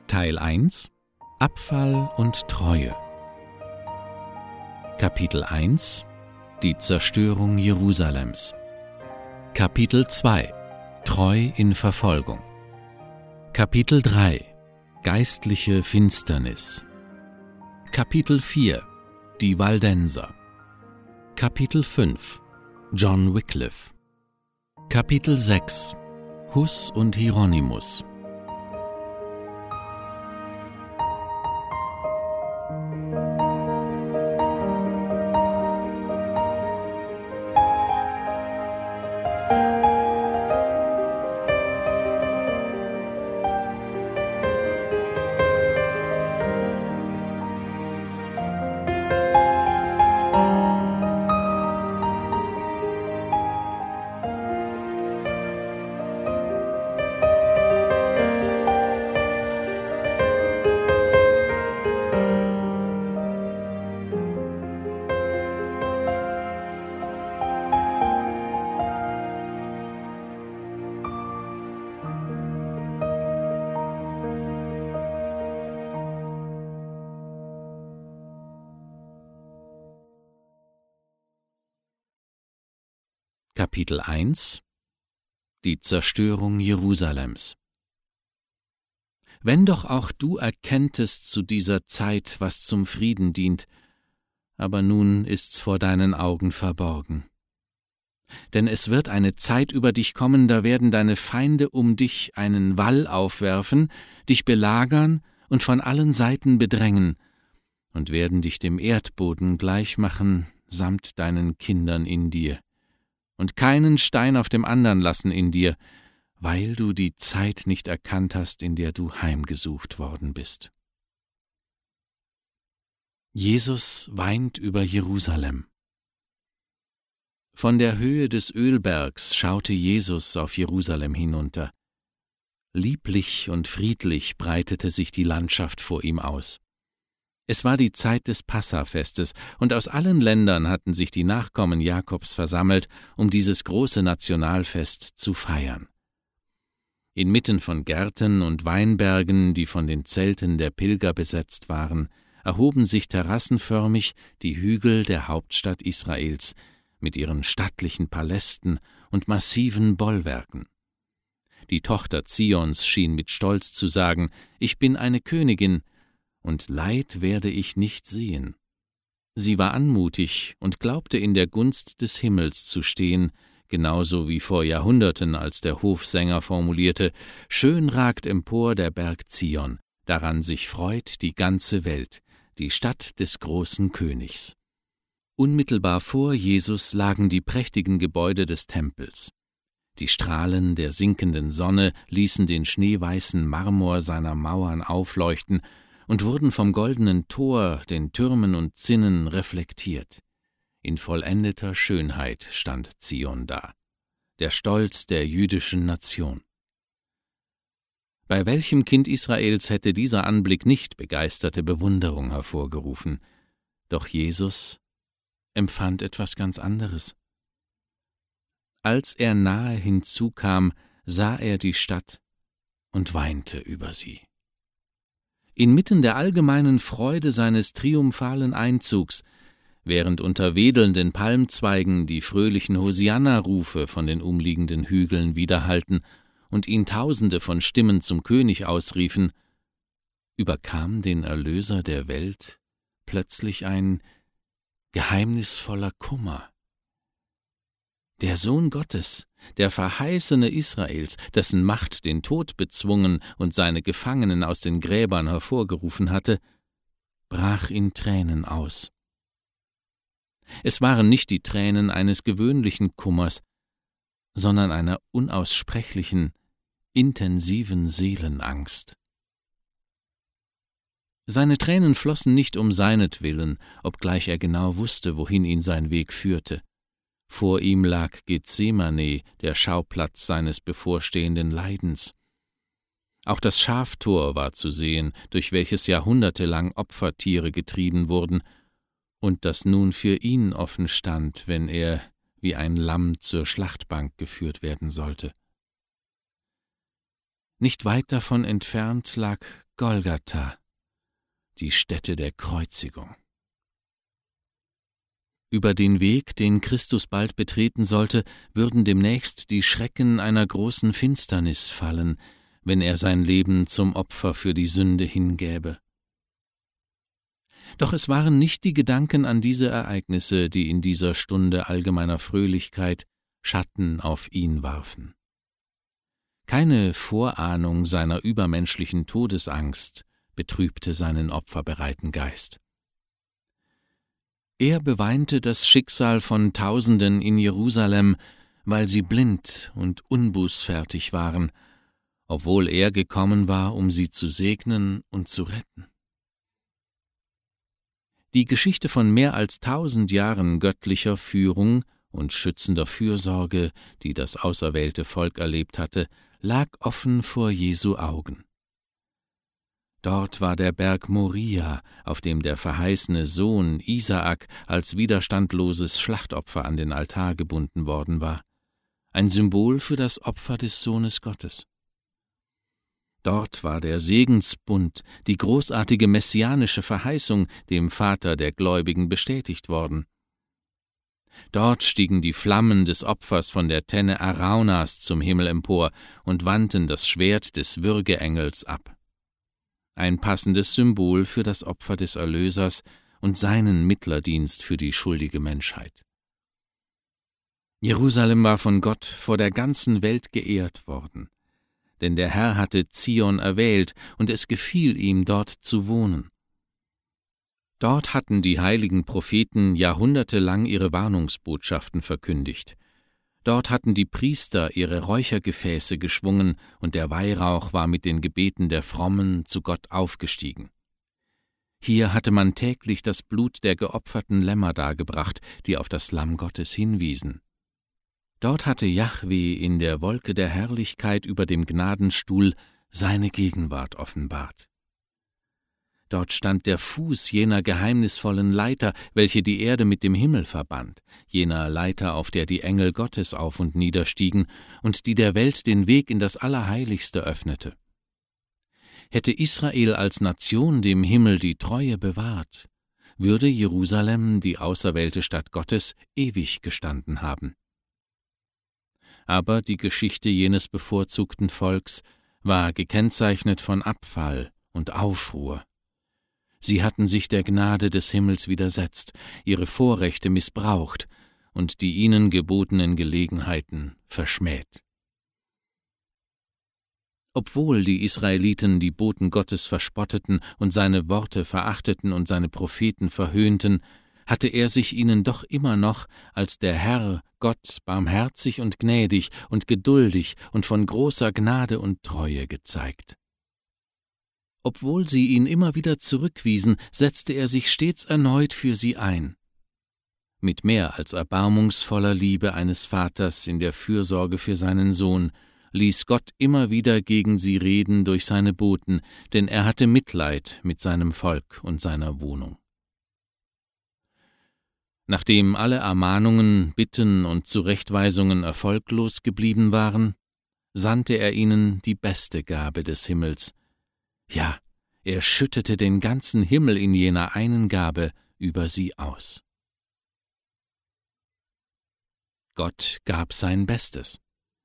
Teil 1 – Abfall und Treue. Kapitel 1 – Die Zerstörung Jerusalems. Kapitel 2 – Treu in Verfolgung. Kapitel 3 – Geistliche Finsternis. Kapitel 4 – Die Waldenser. Kapitel 5 – John Wycliffe. Kapitel 6 – Hus und Hieronymus. Kapitel 1 – Die Zerstörung Jerusalems. Wenn doch auch du erkenntest zu dieser Zeit, was zum Frieden dient, aber nun ist's vor deinen Augen verborgen. Denn es wird eine Zeit über dich kommen, da werden deine Feinde um dich einen Wall aufwerfen, dich belagern und von allen Seiten bedrängen und werden dich dem Erdboden gleichmachen, samt deinen Kindern in dir. Und keinen Stein auf dem andern lassen in dir, weil du die Zeit nicht erkannt hast, in der du heimgesucht worden bist. Jesus weint über Jerusalem. Von der Höhe des Ölbergs schaute Jesus auf Jerusalem hinunter. Lieblich und friedlich breitete sich die Landschaft vor ihm aus. Es war die Zeit des Passafestes, und aus allen Ländern hatten sich die Nachkommen Jakobs versammelt, um dieses große Nationalfest zu feiern. Inmitten von Gärten und Weinbergen, die von den Zelten der Pilger besetzt waren, erhoben sich terrassenförmig die Hügel der Hauptstadt Israels mit ihren stattlichen Palästen und massiven Bollwerken. Die Tochter Zions schien mit Stolz zu sagen: Ich bin eine Königin, und Leid werde ich nicht sehen. Sie war anmutig und glaubte in der Gunst des Himmels zu stehen, genauso wie vor Jahrhunderten, als der Hofsänger formulierte: Schön ragt empor der Berg Zion, daran sich freut die ganze Welt, die Stadt des großen Königs. Unmittelbar vor Jesus lagen die prächtigen Gebäude des Tempels. Die Strahlen der sinkenden Sonne ließen den schneeweißen Marmor seiner Mauern aufleuchten und wurden vom goldenen Tor, den Türmen und Zinnen reflektiert. In vollendeter Schönheit stand Zion da, der Stolz der jüdischen Nation. Bei welchem Kind Israels hätte dieser Anblick nicht begeisterte Bewunderung hervorgerufen? Doch Jesus empfand etwas ganz anderes. Als er nahe hinzukam, sah er die Stadt und weinte über sie. Inmitten der allgemeinen Freude seines triumphalen Einzugs, während unter wedelnden Palmzweigen die fröhlichen Hosianna-Rufe von den umliegenden Hügeln widerhallten und ihn Tausende von Stimmen zum König ausriefen, überkam den Erlöser der Welt plötzlich ein geheimnisvoller Kummer. Der Sohn Gottes, der Verheißene Israels, dessen Macht den Tod bezwungen und seine Gefangenen aus den Gräbern hervorgerufen hatte, brach in Tränen aus. Es waren nicht die Tränen eines gewöhnlichen Kummers, sondern einer unaussprechlichen, intensiven Seelenangst. Seine Tränen flossen nicht um seinetwillen, obgleich er genau wusste, wohin ihn sein Weg führte. Vor ihm lag Gethsemane, der Schauplatz seines bevorstehenden Leidens. Auch das Schaftor war zu sehen, durch welches jahrhundertelang Opfertiere getrieben wurden und das nun für ihn offen stand, wenn er wie ein Lamm zur Schlachtbank geführt werden sollte. Nicht weit davon entfernt lag Golgatha, die Stätte der Kreuzigung. Über den Weg, den Christus bald betreten sollte, würden demnächst die Schrecken einer großen Finsternis fallen, wenn er sein Leben zum Opfer für die Sünde hingäbe. Doch es waren nicht die Gedanken an diese Ereignisse, die in dieser Stunde allgemeiner Fröhlichkeit Schatten auf ihn warfen. Keine Vorahnung seiner übermenschlichen Todesangst betrübte seinen opferbereiten Geist. Er beweinte das Schicksal von Tausenden in Jerusalem, weil sie blind und unbußfertig waren, obwohl er gekommen war, um sie zu segnen und zu retten. Die Geschichte von mehr als 1000 Jahren göttlicher Führung und schützender Fürsorge, die das auserwählte Volk erlebt hatte, lag offen vor Jesu Augen. Dort war der Berg Moria, auf dem der verheißene Sohn Isaak als widerstandloses Schlachtopfer an den Altar gebunden worden war, ein Symbol für das Opfer des Sohnes Gottes. Dort war der Segensbund, die großartige messianische Verheißung dem Vater der Gläubigen bestätigt worden. Dort stiegen die Flammen des Opfers von der Tenne Araunas zum Himmel empor und wandten das Schwert des Würgeengels ab. Ein passendes Symbol für das Opfer des Erlösers und seinen Mittlerdienst für die schuldige Menschheit. Jerusalem war von Gott vor der ganzen Welt geehrt worden, denn der Herr hatte Zion erwählt, und es gefiel ihm, dort zu wohnen. Dort hatten die heiligen Propheten jahrhundertelang ihre Warnungsbotschaften verkündigt. Dort hatten die Priester ihre Räuchergefäße geschwungen, und der Weihrauch war mit den Gebeten der Frommen zu Gott aufgestiegen. Hier hatte man täglich das Blut der geopferten Lämmer dargebracht, die auf das Lamm Gottes hinwiesen. Dort hatte Jahwe in der Wolke der Herrlichkeit über dem Gnadenstuhl seine Gegenwart offenbart. Dort stand der Fuß jener geheimnisvollen Leiter, welche die Erde mit dem Himmel verband, jener Leiter, auf der die Engel Gottes auf und niederstiegen und die der Welt den Weg in das Allerheiligste öffnete. Hätte Israel als Nation dem Himmel die Treue bewahrt, würde Jerusalem, die auserwählte Stadt Gottes, ewig gestanden haben. Aber die Geschichte jenes bevorzugten Volks war gekennzeichnet von Abfall und Aufruhr. Sie hatten sich der Gnade des Himmels widersetzt, ihre Vorrechte missbraucht und die ihnen gebotenen Gelegenheiten verschmäht. Obwohl die Israeliten die Boten Gottes verspotteten und seine Worte verachteten und seine Propheten verhöhnten, hatte er sich ihnen doch immer noch als der Herr, Gott, barmherzig und gnädig und geduldig und von großer Gnade und Treue gezeigt. Obwohl sie ihn immer wieder zurückwiesen, setzte er sich stets erneut für sie ein. Mit mehr als erbarmungsvoller Liebe eines Vaters in der Fürsorge für seinen Sohn ließ Gott immer wieder gegen sie reden durch seine Boten, denn er hatte Mitleid mit seinem Volk und seiner Wohnung. Nachdem alle Ermahnungen, Bitten und Zurechtweisungen erfolglos geblieben waren, sandte er ihnen die beste Gabe des Himmels. Ja, er schüttete den ganzen Himmel in jener einen Gabe über sie aus. Gott gab sein Bestes.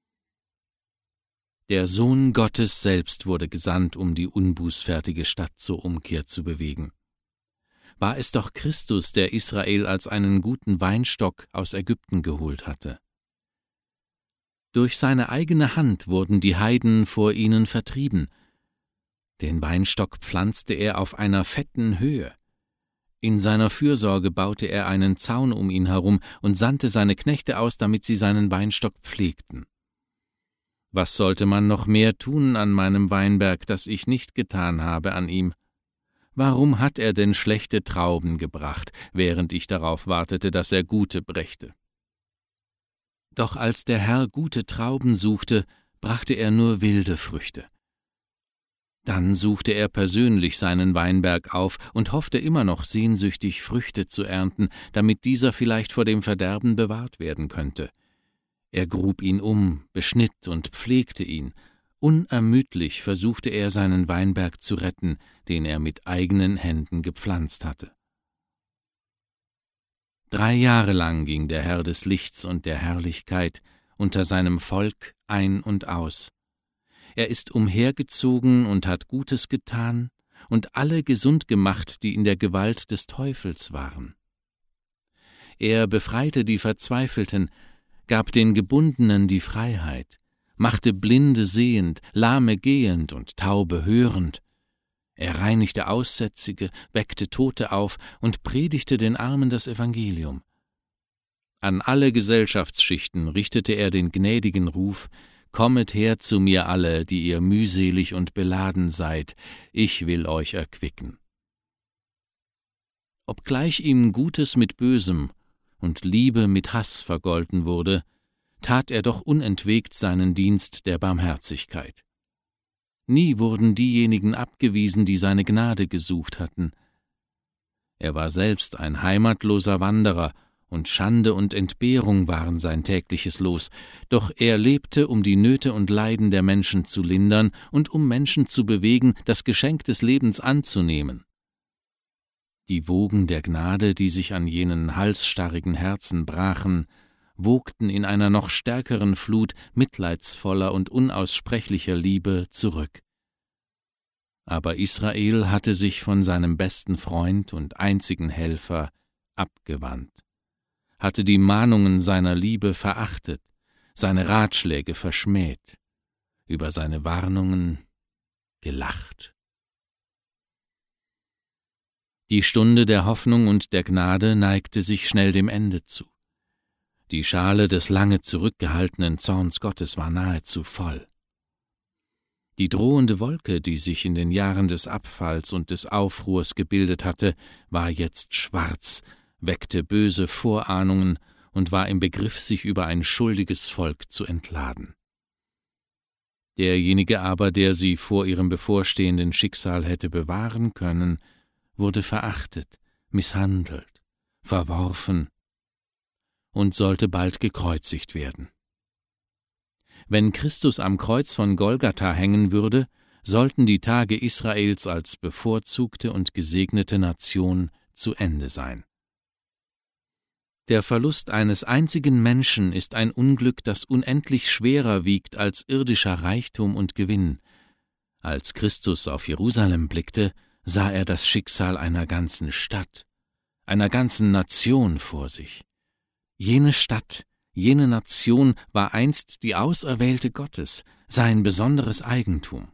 Der Sohn Gottes selbst wurde gesandt, um die unbußfertige Stadt zur Umkehr zu bewegen. War es doch Christus, der Israel als einen guten Weinstock aus Ägypten geholt hatte. Durch seine eigene Hand wurden die Heiden vor ihnen vertrieben. Den Weinstock pflanzte er auf einer fetten Höhe. In seiner Fürsorge baute er einen Zaun um ihn herum und sandte seine Knechte aus, damit sie seinen Weinstock pflegten. Was sollte man noch mehr tun an meinem Weinberg, das ich nicht getan habe an ihm? Warum hat er denn schlechte Trauben gebracht, während ich darauf wartete, dass er gute brächte? Doch als der Herr gute Trauben suchte, brachte er nur wilde Früchte. Dann suchte er persönlich seinen Weinberg auf und hoffte immer noch sehnsüchtig, Früchte zu ernten, damit dieser vielleicht vor dem Verderben bewahrt werden könnte. Er grub ihn um, beschnitt und pflegte ihn, Unermüdlich versuchte er, seinen Weinberg zu retten, den er mit eigenen Händen gepflanzt hatte. 3 Jahre lang ging der Herr des Lichts und der Herrlichkeit unter seinem Volk ein und aus. Er ist umhergezogen und hat Gutes getan und alle gesund gemacht, die in der Gewalt des Teufels waren. Er befreite die Verzweifelten, gab den Gebundenen die Freiheit, machte Blinde sehend, Lahme gehend und Taube hörend. Er reinigte Aussätzige, weckte Tote auf und predigte den Armen das Evangelium. An alle Gesellschaftsschichten richtete er den gnädigen Ruf: »Kommet her zu mir alle, die ihr mühselig und beladen seid, ich will euch erquicken.« Obgleich ihm Gutes mit Bösem und Liebe mit Hass vergolten wurde, tat er doch unentwegt seinen Dienst der Barmherzigkeit. Nie wurden diejenigen abgewiesen, die seine Gnade gesucht hatten. Er war selbst ein heimatloser Wanderer, und Schande und Entbehrung waren sein tägliches Los, doch er lebte, um die Nöte und Leiden der Menschen zu lindern und um Menschen zu bewegen, das Geschenk des Lebens anzunehmen. Die Wogen der Gnade, die sich an jenen halsstarrigen Herzen brachen, wogten in einer noch stärkeren Flut mitleidsvoller und unaussprechlicher Liebe zurück. Aber Israel hatte sich von seinem besten Freund und einzigen Helfer abgewandt, hatte die Mahnungen seiner Liebe verachtet, seine Ratschläge verschmäht, über seine Warnungen gelacht. Die Stunde der Hoffnung und der Gnade neigte sich schnell dem Ende zu. Die Schale des lange zurückgehaltenen Zorns Gottes war nahezu voll. Die drohende Wolke, die sich in den Jahren des Abfalls und des Aufruhrs gebildet hatte, war jetzt schwarz, weckte böse Vorahnungen und war im Begriff, sich über ein schuldiges Volk zu entladen. Derjenige aber, der sie vor ihrem bevorstehenden Schicksal hätte bewahren können, wurde verachtet, misshandelt, verworfen und sollte bald gekreuzigt werden. Wenn Christus am Kreuz von Golgatha hängen würde, sollten die Tage Israels als bevorzugte und gesegnete Nation zu Ende sein. Der Verlust eines einzigen Menschen ist ein Unglück, das unendlich schwerer wiegt als irdischer Reichtum und Gewinn. Als Christus auf Jerusalem blickte, sah er das Schicksal einer ganzen Stadt, einer ganzen Nation vor sich. Jene Stadt, jene Nation war einst die Auserwählte Gottes, sein besonderes Eigentum.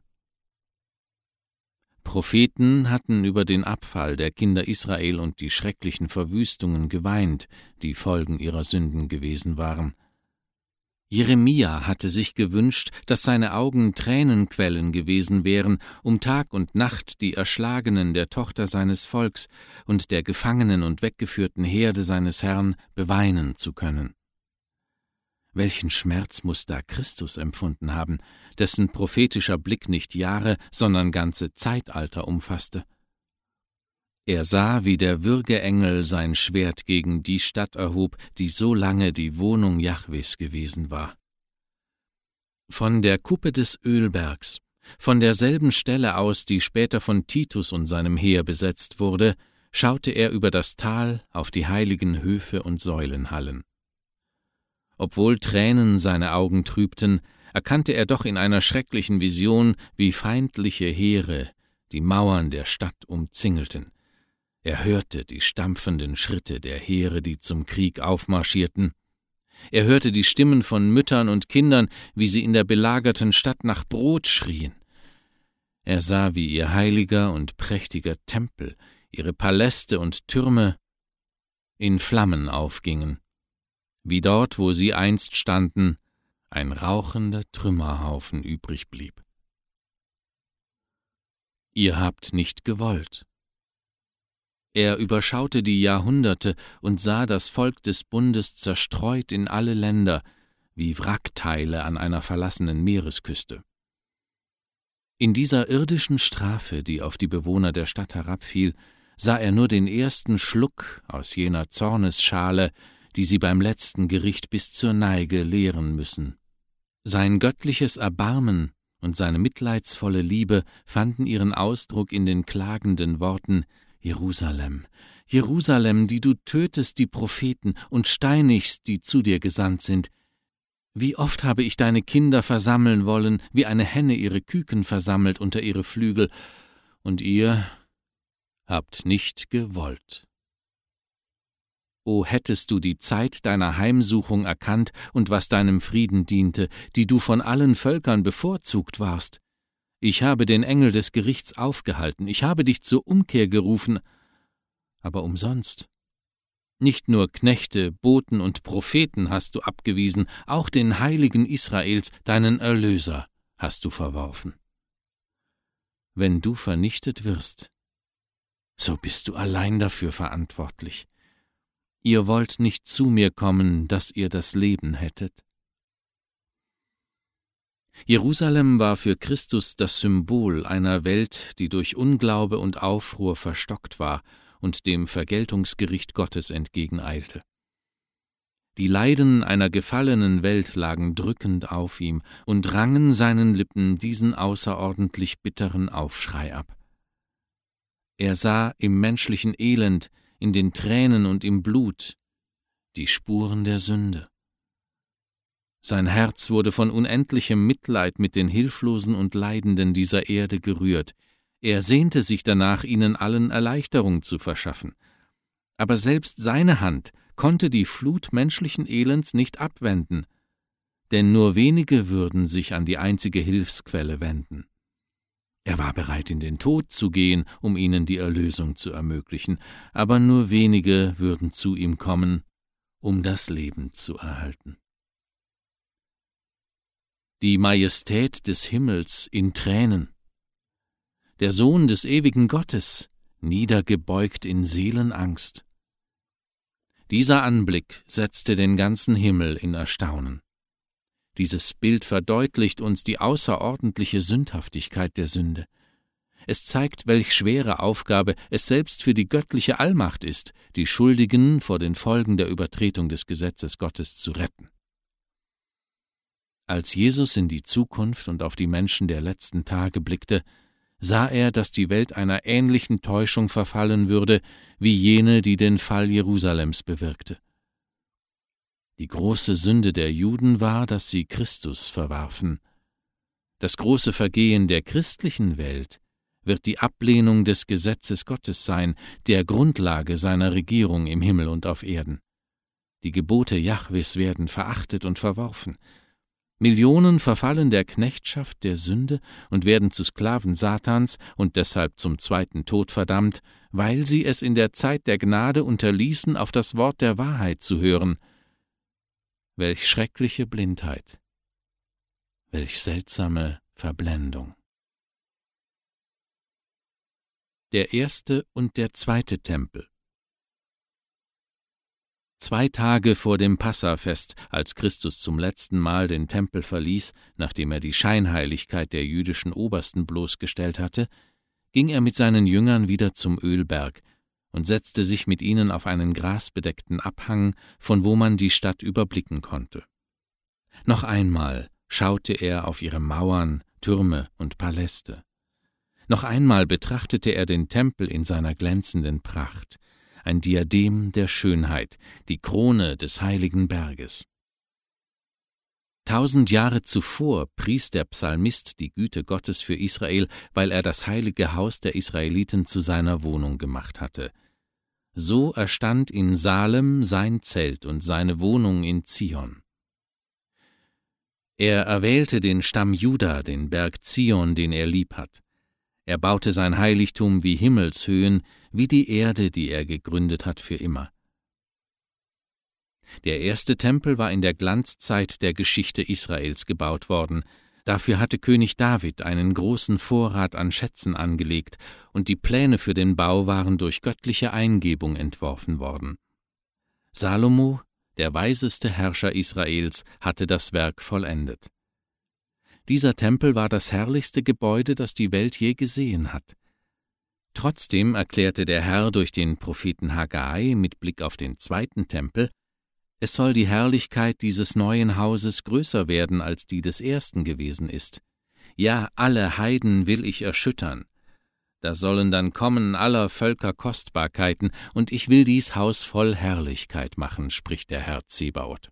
Propheten hatten über den Abfall der Kinder Israel und die schrecklichen Verwüstungen geweint, die Folgen ihrer Sünden gewesen waren. Jeremia hatte sich gewünscht, dass seine Augen Tränenquellen gewesen wären, um Tag und Nacht die Erschlagenen der Tochter seines Volks und der gefangenen und weggeführten Herde seines Herrn beweinen zu können. Welchen Schmerz muß da Christus empfunden haben, dessen prophetischer Blick nicht Jahre, sondern ganze Zeitalter umfasste. Er sah, wie der Würgeengel sein Schwert gegen die Stadt erhob, die so lange die Wohnung Jahwes gewesen war. Von der Kuppe des Ölbergs, von derselben Stelle aus, die später von Titus und seinem Heer besetzt wurde, schaute er über das Tal auf die heiligen Höfe und Säulenhallen. Obwohl Tränen seine Augen trübten, erkannte er doch in einer schrecklichen Vision, wie feindliche Heere die Mauern der Stadt umzingelten. Er hörte die stampfenden Schritte der Heere, die zum Krieg aufmarschierten. Er hörte die Stimmen von Müttern und Kindern, wie sie in der belagerten Stadt nach Brot schrien. Er sah, wie ihr heiliger und prächtiger Tempel, ihre Paläste und Türme in Flammen aufgingen, wie dort, wo sie einst standen, ein rauchender Trümmerhaufen übrig blieb. Ihr habt nicht gewollt. Er überschaute die Jahrhunderte und sah das Volk des Bundes zerstreut in alle Länder, wie Wrackteile an einer verlassenen Meeresküste. In dieser irdischen Strafe, die auf die Bewohner der Stadt herabfiel, sah er nur den ersten Schluck aus jener Zornesschale, die sie beim letzten Gericht bis zur Neige leeren müssen. Sein göttliches Erbarmen und seine mitleidsvolle Liebe fanden ihren Ausdruck in den klagenden Worten: »Jerusalem, Jerusalem, die du tötest die Propheten und steinigst, die zu dir gesandt sind. Wie oft habe ich deine Kinder versammeln wollen, wie eine Henne ihre Küken versammelt unter ihre Flügel, und ihr habt nicht gewollt. O hättest du die Zeit deiner Heimsuchung erkannt und was deinem Frieden diente, die du von allen Völkern bevorzugt warst. Ich habe den Engel des Gerichts aufgehalten, ich habe dich zur Umkehr gerufen, aber umsonst. Nicht nur Knechte, Boten und Propheten hast du abgewiesen, auch den Heiligen Israels, deinen Erlöser, hast du verworfen. Wenn du vernichtet wirst, so bist du allein dafür verantwortlich. Ihr wollt nicht zu mir kommen, dass ihr das Leben hättet. Jerusalem war für Christus das Symbol einer Welt, die durch Unglaube und Aufruhr verstockt war und dem Vergeltungsgericht Gottes entgegeneilte. Die Leiden einer gefallenen Welt lagen drückend auf ihm und rangen seinen Lippen diesen außerordentlich bitteren Aufschrei ab. Er sah im menschlichen Elend, in den Tränen und im Blut die Spuren der Sünde. Sein Herz wurde von unendlichem Mitleid mit den Hilflosen und Leidenden dieser Erde gerührt. Er sehnte sich danach, ihnen allen Erleichterung zu verschaffen. Aber selbst seine Hand konnte die Flut menschlichen Elends nicht abwenden, denn nur wenige würden sich an die einzige Hilfsquelle wenden. Er war bereit, in den Tod zu gehen, um ihnen die Erlösung zu ermöglichen, aber nur wenige würden zu ihm kommen, um das Leben zu erhalten. Die Majestät des Himmels in Tränen, der Sohn des ewigen Gottes, niedergebeugt in Seelenangst. Dieser Anblick setzte den ganzen Himmel in Erstaunen. Dieses Bild verdeutlicht uns die außerordentliche Sündhaftigkeit der Sünde. Es zeigt, welch schwere Aufgabe es selbst für die göttliche Allmacht ist, die Schuldigen vor den Folgen der Übertretung des Gesetzes Gottes zu retten. Als Jesus in die Zukunft und auf die Menschen der letzten Tage blickte, sah er, dass die Welt einer ähnlichen Täuschung verfallen würde, wie jene, die den Fall Jerusalems bewirkte. Die große Sünde der Juden war, dass sie Christus verwarfen. Das große Vergehen der christlichen Welt wird die Ablehnung des Gesetzes Gottes sein, der Grundlage seiner Regierung im Himmel und auf Erden. Die Gebote Jahwes werden verachtet und verworfen. Millionen verfallen der Knechtschaft der Sünde und werden zu Sklaven Satans und deshalb zum zweiten Tod verdammt, weil sie es in der Zeit der Gnade unterließen, auf das Wort der Wahrheit zu hören. Welch schreckliche Blindheit, welch seltsame Verblendung. Der erste und der zweite Tempel. 2 Tage vor dem Passafest, als Christus zum letzten Mal den Tempel verließ, nachdem er die Scheinheiligkeit der jüdischen Obersten bloßgestellt hatte, ging er mit seinen Jüngern wieder zum Ölberg und setzte sich mit ihnen auf einen grasbedeckten Abhang, von wo man die Stadt überblicken konnte. Noch einmal schaute er auf ihre Mauern, Türme und Paläste. Noch einmal betrachtete er den Tempel in seiner glänzenden Pracht, ein Diadem der Schönheit, die Krone des heiligen Berges. 1000 Jahre zuvor pries der Psalmist die Güte Gottes für Israel, weil er das heilige Haus der Israeliten zu seiner Wohnung gemacht hatte. So erstand in Salem sein Zelt und seine Wohnung in Zion. Er erwählte den Stamm Juda, den Berg Zion, den er lieb hat. Er baute sein Heiligtum wie Himmelshöhen, wie die Erde, die er gegründet hat für immer. Der erste Tempel war in der Glanzzeit der Geschichte Israels gebaut worden. Dafür hatte König David einen großen Vorrat an Schätzen angelegt, und die Pläne für den Bau waren durch göttliche Eingebung entworfen worden. Salomo, der weiseste Herrscher Israels, hatte das Werk vollendet. Dieser Tempel war das herrlichste Gebäude, das die Welt je gesehen hat. Trotzdem erklärte der Herr durch den Propheten Haggai mit Blick auf den zweiten Tempel, es soll die Herrlichkeit dieses neuen Hauses größer werden, als die des ersten gewesen ist. Ja, alle Heiden will ich erschüttern. Da sollen dann kommen aller Völker Kostbarkeiten, und ich will dies Haus voll Herrlichkeit machen, spricht der Herr Zebaoth.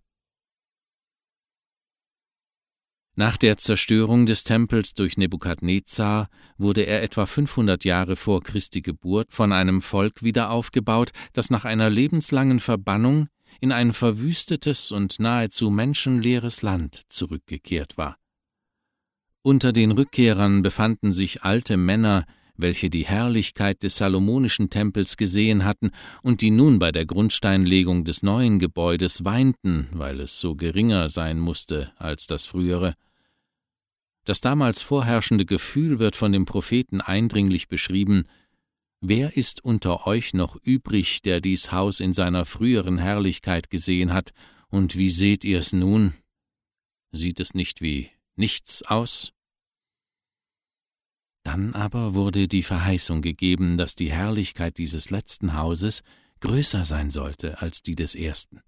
Nach der Zerstörung des Tempels durch Nebukadnezar wurde er etwa 500 Jahre vor Christi Geburt von einem Volk wieder aufgebaut, das nach einer lebenslangen Verbannung in ein verwüstetes und nahezu menschenleeres Land zurückgekehrt war. Unter den Rückkehrern befanden sich alte Männer, welche die Herrlichkeit des salomonischen Tempels gesehen hatten und die nun bei der Grundsteinlegung des neuen Gebäudes weinten, weil es so geringer sein musste als das frühere. Das damals vorherrschende Gefühl wird von dem Propheten eindringlich beschrieben: »Wer ist unter euch noch übrig, der dies Haus in seiner früheren Herrlichkeit gesehen hat, und wie seht ihr es nun? Sieht es nicht wie nichts aus?« Dann aber wurde die Verheißung gegeben, dass die Herrlichkeit dieses letzten Hauses größer sein sollte als die des ersten.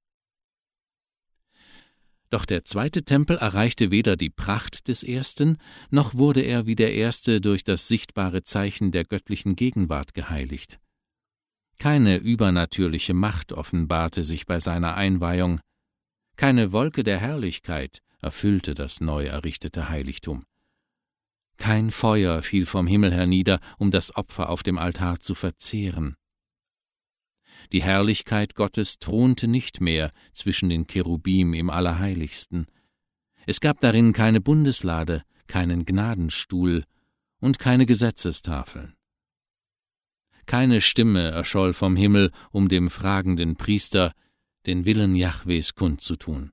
Doch der zweite Tempel erreichte weder die Pracht des ersten, noch wurde er wie der erste durch das sichtbare Zeichen der göttlichen Gegenwart geheiligt. Keine übernatürliche Macht offenbarte sich bei seiner Einweihung, keine Wolke der Herrlichkeit erfüllte das neu errichtete Heiligtum. Kein Feuer fiel vom Himmel hernieder, um das Opfer auf dem Altar zu verzehren. Die Herrlichkeit Gottes thronte nicht mehr zwischen den Cherubim im Allerheiligsten. Es gab darin keine Bundeslade, keinen Gnadenstuhl und keine Gesetzestafeln. Keine Stimme erscholl vom Himmel, um dem fragenden Priester den Willen Jahwes kundzutun.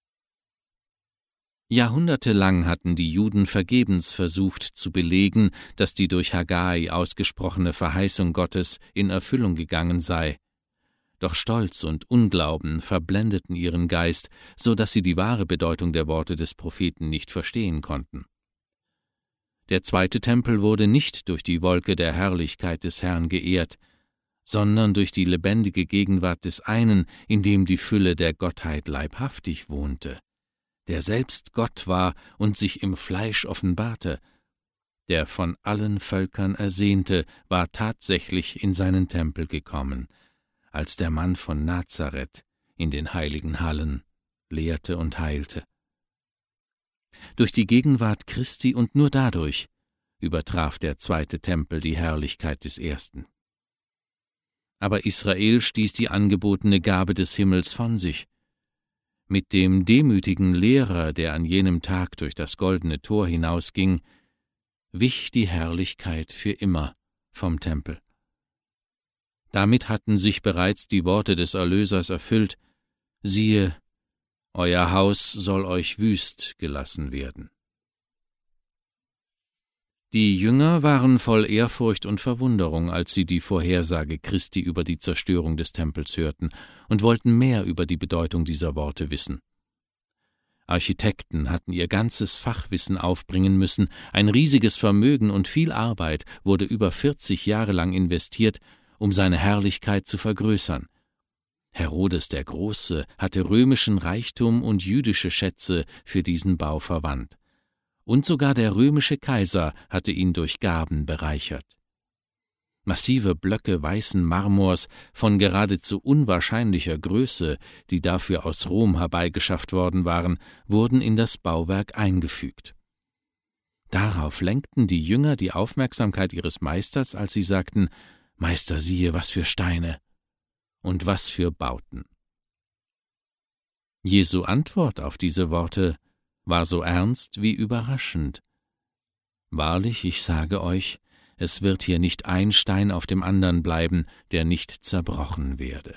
Jahrhundertelang hatten die Juden vergebens versucht zu belegen, dass die durch Haggai ausgesprochene Verheißung Gottes in Erfüllung gegangen sei. Doch Stolz und Unglauben verblendeten ihren Geist, so dass sie die wahre Bedeutung der Worte des Propheten nicht verstehen konnten. Der zweite Tempel wurde nicht durch die Wolke der Herrlichkeit des Herrn geehrt, sondern durch die lebendige Gegenwart des einen, in dem die Fülle der Gottheit leibhaftig wohnte, der selbst Gott war und sich im Fleisch offenbarte. Der von allen Völkern Ersehnte war tatsächlich in seinen Tempel gekommen, als der Mann von Nazareth in den heiligen Hallen lehrte und heilte. Durch die Gegenwart Christi und nur dadurch übertraf der zweite Tempel die Herrlichkeit des ersten. Aber Israel stieß die angebotene Gabe des Himmels von sich. Mit dem demütigen Lehrer, der an jenem Tag durch das goldene Tor hinausging, wich die Herrlichkeit für immer vom Tempel. Damit hatten sich bereits die Worte des Erlösers erfüllt: »Siehe, euer Haus soll euch wüst gelassen werden.« Die Jünger waren voll Ehrfurcht und Verwunderung, als sie die Vorhersage Christi über die Zerstörung des Tempels hörten, und wollten mehr über die Bedeutung dieser Worte wissen. Architekten hatten ihr ganzes Fachwissen aufbringen müssen, ein riesiges Vermögen und viel Arbeit wurde über 40 Jahre lang investiert, um seine Herrlichkeit zu vergrößern. Herodes der Große hatte römischen Reichtum und jüdische Schätze für diesen Bau verwandt. Und sogar der römische Kaiser hatte ihn durch Gaben bereichert. Massive Blöcke weißen Marmors von geradezu unwahrscheinlicher Größe, die dafür aus Rom herbeigeschafft worden waren, wurden in das Bauwerk eingefügt. Darauf lenkten die Jünger die Aufmerksamkeit ihres Meisters, als sie sagten: »Meister, siehe, was für Steine und was für Bauten.« Jesu Antwort auf diese Worte war so ernst wie überraschend. »Wahrlich, ich sage euch, es wird hier nicht ein Stein auf dem andern bleiben, der nicht zerbrochen werde.«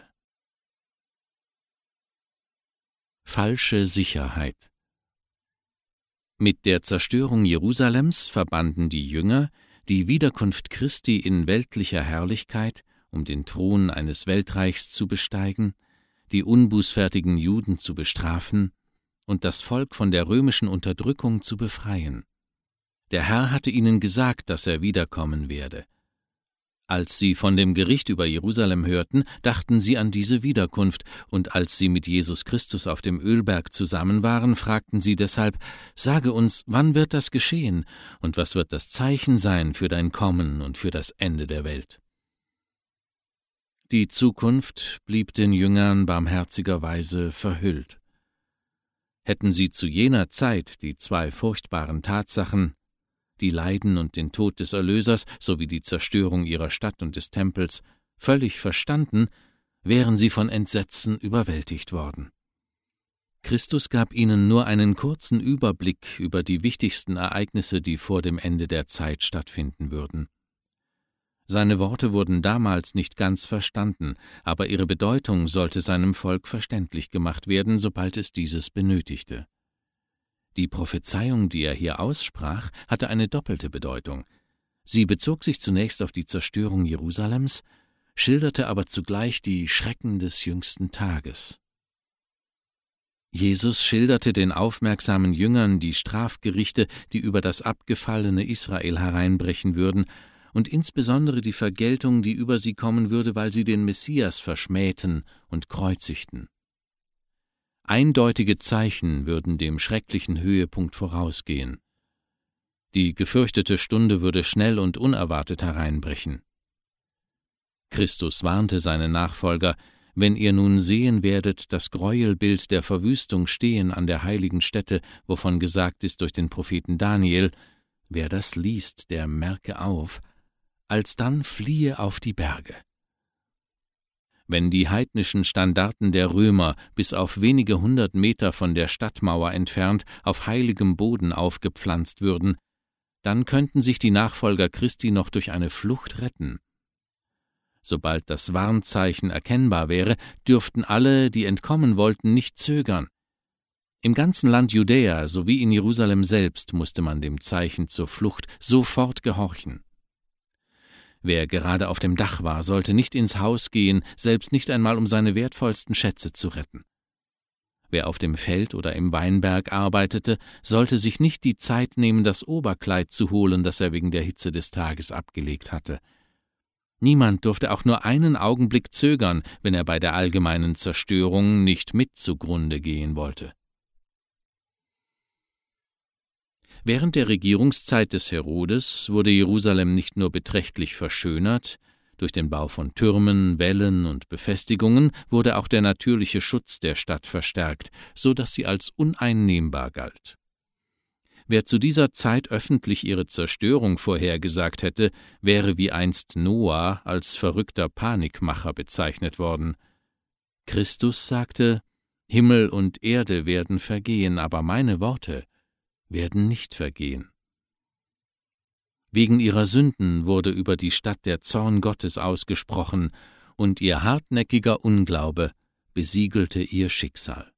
Falsche Sicherheit. Mit der Zerstörung Jerusalems verbanden die Jünger die Wiederkunft Christi in weltlicher Herrlichkeit, um den Thron eines Weltreichs zu besteigen, die unbußfertigen Juden zu bestrafen und das Volk von der römischen Unterdrückung zu befreien. Der Herr hatte ihnen gesagt, dass er wiederkommen werde. Als sie von dem Gericht über Jerusalem hörten, dachten sie an diese Wiederkunft, und als sie mit Jesus Christus auf dem Ölberg zusammen waren, fragten sie deshalb: Sage uns, wann wird das geschehen, und was wird das Zeichen sein für dein Kommen und für das Ende der Welt? Die Zukunft blieb den Jüngern barmherzigerweise verhüllt. Hätten sie zu jener Zeit die zwei furchtbaren Tatsachen, die Leiden und den Tod des Erlösers sowie die Zerstörung ihrer Stadt und des Tempels, völlig verstanden, wären sie von Entsetzen überwältigt worden. Christus gab ihnen nur einen kurzen Überblick über die wichtigsten Ereignisse, die vor dem Ende der Zeit stattfinden würden. Seine Worte wurden damals nicht ganz verstanden, aber ihre Bedeutung sollte seinem Volk verständlich gemacht werden, sobald es dieses benötigte. Die Prophezeiung, die er hier aussprach, hatte eine doppelte Bedeutung. Sie bezog sich zunächst auf die Zerstörung Jerusalems, schilderte aber zugleich die Schrecken des jüngsten Tages. Jesus schilderte den aufmerksamen Jüngern die Strafgerichte, die über das abgefallene Israel hereinbrechen würden, und insbesondere die Vergeltung, die über sie kommen würde, weil sie den Messias verschmähten und kreuzigten. Eindeutige Zeichen würden dem schrecklichen Höhepunkt vorausgehen. Die gefürchtete Stunde würde schnell und unerwartet hereinbrechen. Christus warnte seine Nachfolger: Wenn ihr nun sehen werdet das Gräuelbild der Verwüstung stehen an der heiligen Stätte, wovon gesagt ist durch den Propheten Daniel, wer das liest, der merke auf, alsdann fliehe auf die Berge. Wenn die heidnischen Standarten der Römer bis auf wenige 100 Meter von der Stadtmauer entfernt auf heiligem Boden aufgepflanzt würden, dann könnten sich die Nachfolger Christi noch durch eine Flucht retten. Sobald das Warnzeichen erkennbar wäre, dürften alle, die entkommen wollten, nicht zögern. Im ganzen Land Judäa sowie in Jerusalem selbst musste man dem Zeichen zur Flucht sofort gehorchen. Wer gerade auf dem Dach war, sollte nicht ins Haus gehen, selbst nicht einmal, um seine wertvollsten Schätze zu retten. Wer auf dem Feld oder im Weinberg arbeitete, sollte sich nicht die Zeit nehmen, das Oberkleid zu holen, das er wegen der Hitze des Tages abgelegt hatte. Niemand durfte auch nur einen Augenblick zögern, wenn er bei der allgemeinen Zerstörung nicht mit zugrunde gehen wollte. Während der Regierungszeit des Herodes wurde Jerusalem nicht nur beträchtlich verschönert, durch den Bau von Türmen, Wällen und Befestigungen wurde auch der natürliche Schutz der Stadt verstärkt, so dass sie als uneinnehmbar galt. Wer zu dieser Zeit öffentlich ihre Zerstörung vorhergesagt hätte, wäre wie einst Noah als verrückter Panikmacher bezeichnet worden. Christus sagte: Himmel und Erde werden vergehen, aber meine Worte werden nicht vergehen. Wegen ihrer Sünden wurde über die Stadt der Zorn Gottes ausgesprochen, und ihr hartnäckiger Unglaube besiegelte ihr Schicksal.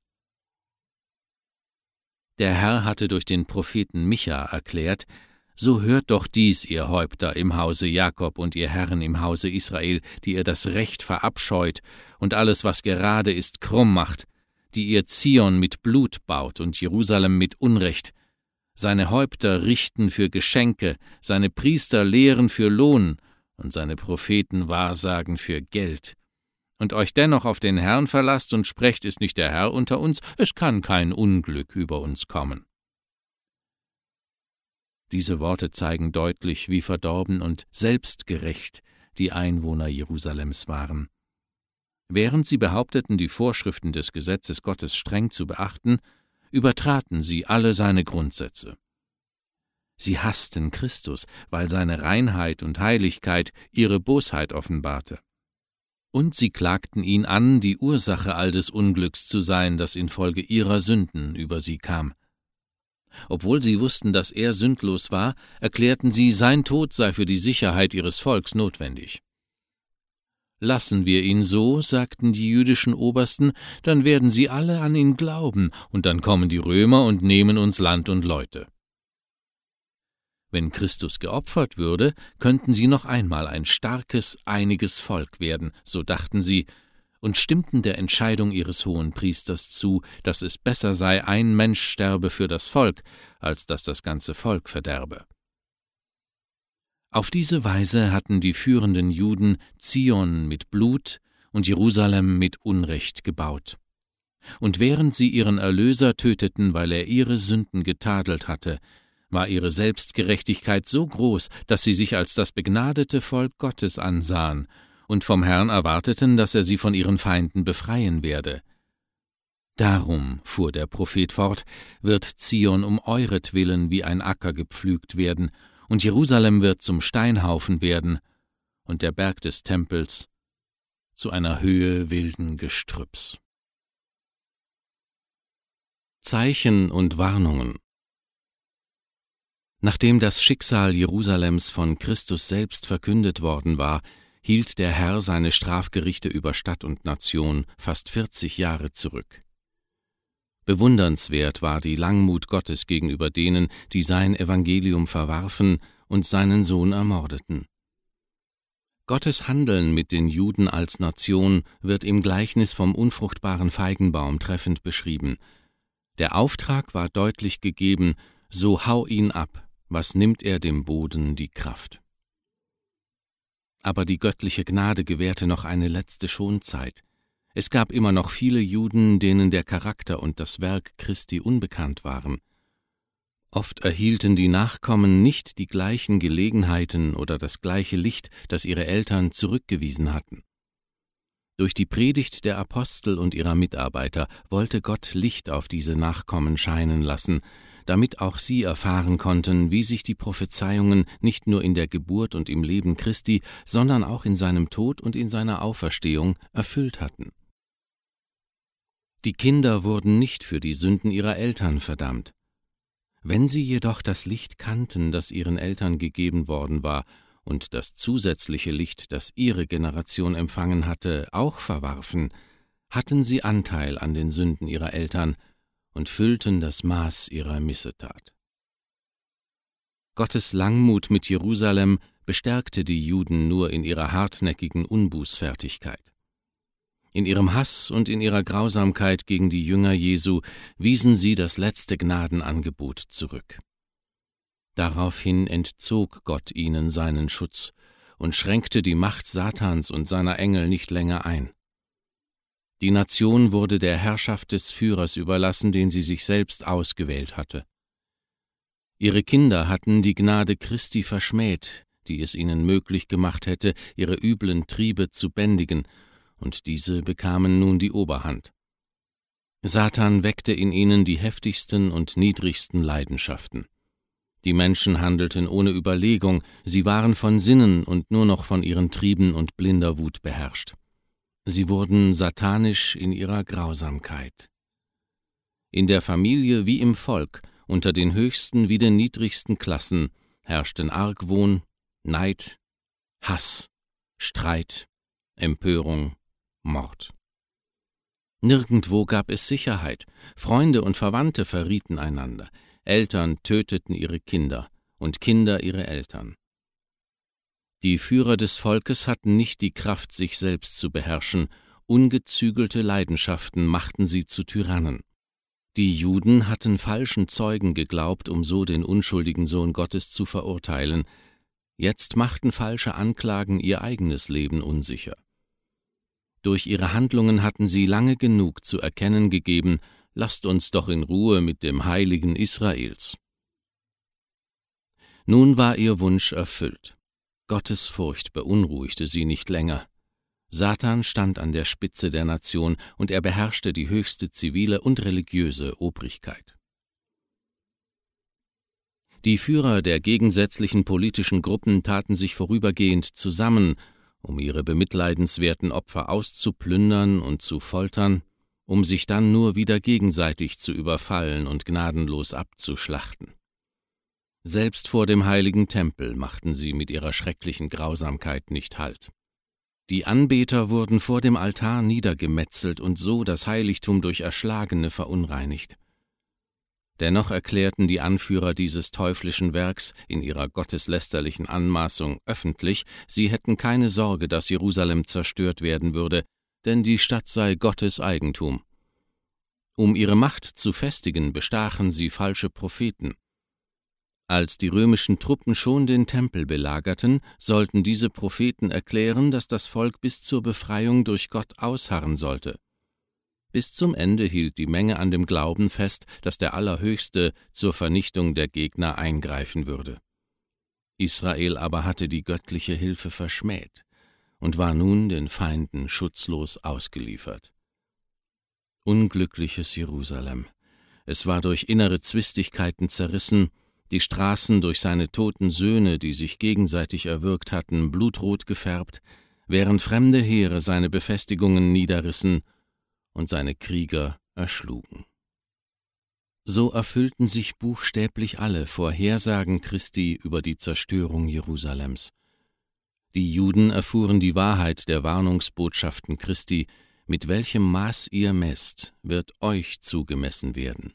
Der Herr hatte durch den Propheten Micha erklärt: So hört doch dies, ihr Häupter im Hause Jakob und ihr Herren im Hause Israel, die ihr das Recht verabscheut und alles, was gerade ist, krumm macht, die ihr Zion mit Blut baut und Jerusalem mit Unrecht. Seine Häupter richten für Geschenke, seine Priester lehren für Lohn und seine Propheten wahrsagen für Geld. Und euch dennoch auf den Herrn verlasst und sprecht, ist nicht der Herr unter uns, es kann kein Unglück über uns kommen. Diese Worte zeigen deutlich, wie verdorben und selbstgerecht die Einwohner Jerusalems waren. Während sie behaupteten, die Vorschriften des Gesetzes Gottes streng zu beachten, übertraten sie alle seine Grundsätze. Sie hassten Christus, weil seine Reinheit und Heiligkeit ihre Bosheit offenbarte. Und sie klagten ihn an, die Ursache all des Unglücks zu sein, das infolge ihrer Sünden über sie kam. Obwohl sie wussten, dass er sündlos war, erklärten sie, sein Tod sei für die Sicherheit ihres Volks notwendig. Lassen wir ihn so, sagten die jüdischen Obersten, dann werden sie alle an ihn glauben, und dann kommen die Römer und nehmen uns Land und Leute. Wenn Christus geopfert würde, könnten sie noch einmal ein starkes, einiges Volk werden, so dachten sie, und stimmten der Entscheidung ihres Hohenpriesters zu, dass es besser sei, ein Mensch sterbe für das Volk, als dass das ganze Volk verderbe. Auf diese Weise hatten die führenden Juden Zion mit Blut und Jerusalem mit Unrecht gebaut. Und während sie ihren Erlöser töteten, weil er ihre Sünden getadelt hatte, war ihre Selbstgerechtigkeit so groß, dass sie sich als das begnadete Volk Gottes ansahen und vom Herrn erwarteten, dass er sie von ihren Feinden befreien werde. Darum, fuhr der Prophet fort, wird Zion um euretwillen wie ein Acker gepflügt werden, und Jerusalem wird zum Steinhaufen werden, und der Berg des Tempels zu einer Höhe wilden Gestrüpps. Zeichen und Warnungen. Nachdem das Schicksal Jerusalems von Christus selbst verkündet worden war, hielt der Herr seine Strafgerichte über Stadt und Nation fast 40 Jahre zurück. Bewundernswert war die Langmut Gottes gegenüber denen, die sein Evangelium verwarfen und seinen Sohn ermordeten. Gottes Handeln mit den Juden als Nation wird im Gleichnis vom unfruchtbaren Feigenbaum treffend beschrieben. Der Auftrag war deutlich gegeben: So hau ihn ab, was nimmt er dem Boden die Kraft? Aber die göttliche Gnade gewährte noch eine letzte Schonzeit. Es gab immer noch viele Juden, denen der Charakter und das Werk Christi unbekannt waren. Oft erhielten die Nachkommen nicht die gleichen Gelegenheiten oder das gleiche Licht, das ihre Eltern zurückgewiesen hatten. Durch die Predigt der Apostel und ihrer Mitarbeiter wollte Gott Licht auf diese Nachkommen scheinen lassen, damit auch sie erfahren konnten, wie sich die Prophezeiungen nicht nur in der Geburt und im Leben Christi, sondern auch in seinem Tod und in seiner Auferstehung erfüllt hatten. Die Kinder wurden nicht für die Sünden ihrer Eltern verdammt. Wenn sie jedoch das Licht kannten, das ihren Eltern gegeben worden war, und das zusätzliche Licht, das ihre Generation empfangen hatte, auch verwarfen, hatten sie Anteil an den Sünden ihrer Eltern und füllten das Maß ihrer Missetat. Gottes Langmut mit Jerusalem bestärkte die Juden nur in ihrer hartnäckigen Unbußfertigkeit. In ihrem Hass und in ihrer Grausamkeit gegen die Jünger Jesu wiesen sie das letzte Gnadenangebot zurück. Daraufhin entzog Gott ihnen seinen Schutz und schränkte die Macht Satans und seiner Engel nicht länger ein. Die Nation wurde der Herrschaft des Führers überlassen, den sie sich selbst ausgewählt hatte. Ihre Kinder hatten die Gnade Christi verschmäht, die es ihnen möglich gemacht hätte, ihre üblen Triebe zu bändigen, und diese bekamen nun die Oberhand. Satan weckte in ihnen die heftigsten und niedrigsten Leidenschaften. Die Menschen handelten ohne Überlegung, sie waren von Sinnen und nur noch von ihren Trieben und blinder Wut beherrscht. Sie wurden satanisch in ihrer Grausamkeit. In der Familie wie im Volk, unter den höchsten wie den niedrigsten Klassen, herrschten Argwohn, Neid, Hass, Streit, Empörung, Mord. Nirgendwo gab es Sicherheit. Freunde und Verwandte verrieten einander. Eltern töteten ihre Kinder und Kinder ihre Eltern. Die Führer des Volkes hatten nicht die Kraft, sich selbst zu beherrschen. Ungezügelte Leidenschaften machten sie zu Tyrannen. Die Juden hatten falschen Zeugen geglaubt, um so den unschuldigen Sohn Gottes zu verurteilen. Jetzt machten falsche Anklagen ihr eigenes Leben unsicher. Durch ihre Handlungen hatten sie lange genug zu erkennen gegeben: Lasst uns doch in Ruhe mit dem Heiligen Israels. Nun war ihr Wunsch erfüllt. Gottesfurcht beunruhigte sie nicht länger. Satan stand an der Spitze der Nation und er beherrschte die höchste zivile und religiöse Obrigkeit. Die Führer der gegensätzlichen politischen Gruppen taten sich vorübergehend zusammen, um ihre bemitleidenswerten Opfer auszuplündern und zu foltern, um sich dann nur wieder gegenseitig zu überfallen und gnadenlos abzuschlachten. Selbst vor dem heiligen Tempel machten sie mit ihrer schrecklichen Grausamkeit nicht Halt. Die Anbeter wurden vor dem Altar niedergemetzelt und so das Heiligtum durch Erschlagene verunreinigt. Dennoch erklärten die Anführer dieses teuflischen Werks in ihrer gotteslästerlichen Anmaßung öffentlich, sie hätten keine Sorge, dass Jerusalem zerstört werden würde, denn die Stadt sei Gottes Eigentum. Um ihre Macht zu festigen, bestachen sie falsche Propheten. Als die römischen Truppen schon den Tempel belagerten, sollten diese Propheten erklären, dass das Volk bis zur Befreiung durch Gott ausharren sollte. Bis zum Ende hielt die Menge an dem Glauben fest, dass der Allerhöchste zur Vernichtung der Gegner eingreifen würde. Israel aber hatte die göttliche Hilfe verschmäht und war nun den Feinden schutzlos ausgeliefert. Unglückliches Jerusalem! Es war durch innere Zwistigkeiten zerrissen, die Straßen durch seine toten Söhne, die sich gegenseitig erwürgt hatten, blutrot gefärbt, während fremde Heere seine Befestigungen niederrissen und seine Krieger erschlugen. So erfüllten sich buchstäblich alle Vorhersagen Christi über die Zerstörung Jerusalems. Die Juden erfuhren die Wahrheit der Warnungsbotschaften Christi: Mit welchem Maß ihr messt, wird euch zugemessen werden.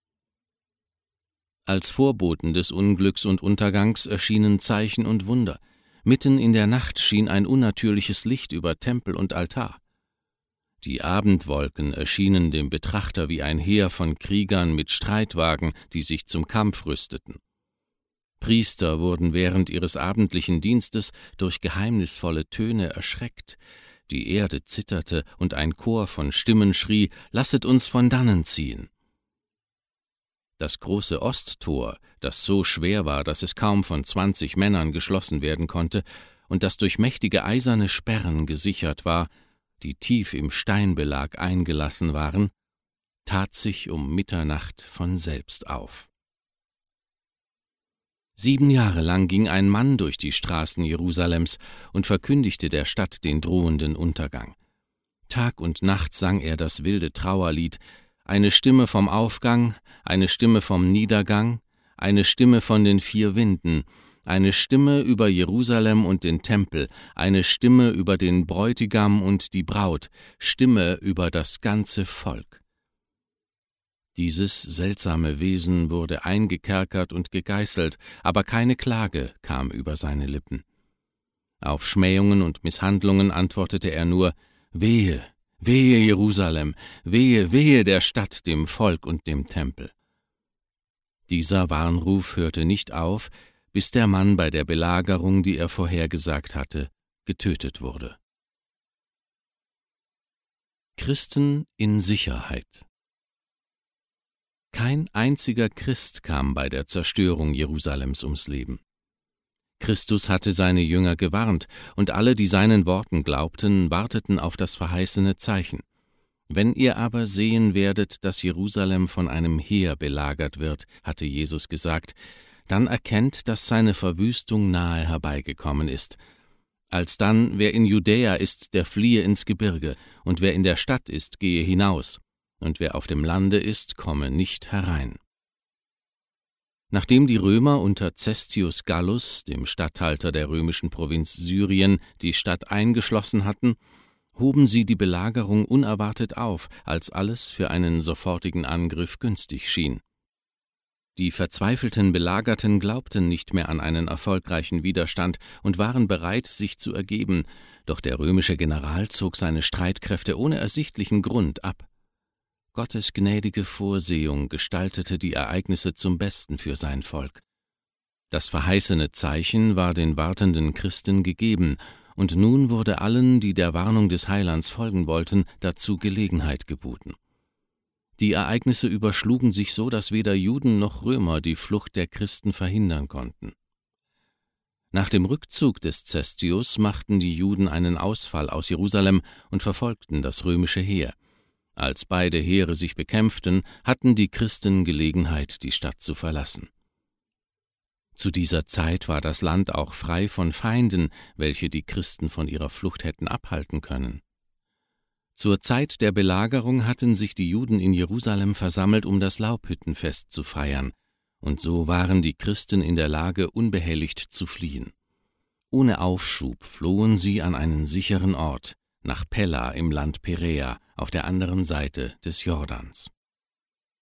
Als Vorboten des Unglücks und Untergangs erschienen Zeichen und Wunder. Mitten in der Nacht schien ein unnatürliches Licht über Tempel und Altar. Die Abendwolken erschienen dem Betrachter wie ein Heer von Kriegern mit Streitwagen, die sich zum Kampf rüsteten. Priester wurden während ihres abendlichen Dienstes durch geheimnisvolle Töne erschreckt. Die Erde zitterte und ein Chor von Stimmen schrie: »Lasset uns von dannen ziehen!« Das große Osttor, das so schwer war, dass es kaum von 20 Männern geschlossen werden konnte und das durch mächtige eiserne Sperren gesichert war, die tief im Steinbelag eingelassen waren, tat sich um Mitternacht von selbst auf. 7 Jahre lang ging ein Mann durch die Straßen Jerusalems und verkündigte der Stadt den drohenden Untergang. Tag und Nacht sang er das wilde Trauerlied: Eine Stimme vom Aufgang, eine Stimme vom Niedergang, eine Stimme von den 4 Winden, eine Stimme über Jerusalem und den Tempel, eine Stimme über den Bräutigam und die Braut, Stimme über das ganze Volk. Dieses seltsame Wesen wurde eingekerkert und gegeißelt, aber keine Klage kam über seine Lippen. Auf Schmähungen und Misshandlungen antwortete er nur: Wehe, wehe Jerusalem, wehe, wehe der Stadt, dem Volk und dem Tempel. Dieser Warnruf hörte nicht auf, bis der Mann bei der Belagerung, die er vorhergesagt hatte, getötet wurde. Christen in Sicherheit. Kein einziger Christ kam bei der Zerstörung Jerusalems ums Leben. Christus hatte seine Jünger gewarnt, und alle, die seinen Worten glaubten, warteten auf das verheißene Zeichen. Wenn ihr aber sehen werdet, dass Jerusalem von einem Heer belagert wird, hatte Jesus gesagt, dann erkennt, dass seine Verwüstung nahe herbeigekommen ist. Alsdann, wer in Judäa ist, der fliehe ins Gebirge, und wer in der Stadt ist, gehe hinaus, und wer auf dem Lande ist, komme nicht herein. Nachdem die Römer unter Cestius Gallus, dem Statthalter der römischen Provinz Syrien, die Stadt eingeschlossen hatten, hoben sie die Belagerung unerwartet auf, als alles für einen sofortigen Angriff günstig schien. Die verzweifelten Belagerten glaubten nicht mehr an einen erfolgreichen Widerstand und waren bereit, sich zu ergeben, doch der römische General zog seine Streitkräfte ohne ersichtlichen Grund ab. Gottes gnädige Vorsehung gestaltete die Ereignisse zum Besten für sein Volk. Das verheißene Zeichen war den wartenden Christen gegeben, und nun wurde allen, die der Warnung des Heilands folgen wollten, dazu Gelegenheit geboten. Die Ereignisse überschlugen sich so, dass weder Juden noch Römer die Flucht der Christen verhindern konnten. Nach dem Rückzug des Cestius machten die Juden einen Ausfall aus Jerusalem und verfolgten das römische Heer. Als beide Heere sich bekämpften, hatten die Christen Gelegenheit, die Stadt zu verlassen. Zu dieser Zeit war das Land auch frei von Feinden, welche die Christen von ihrer Flucht hätten abhalten können. Zur Zeit der Belagerung hatten sich die Juden in Jerusalem versammelt, um das Laubhüttenfest zu feiern, und so waren die Christen in der Lage, unbehelligt zu fliehen. Ohne Aufschub flohen sie an einen sicheren Ort, nach Pella im Land Peräa, auf der anderen Seite des Jordans.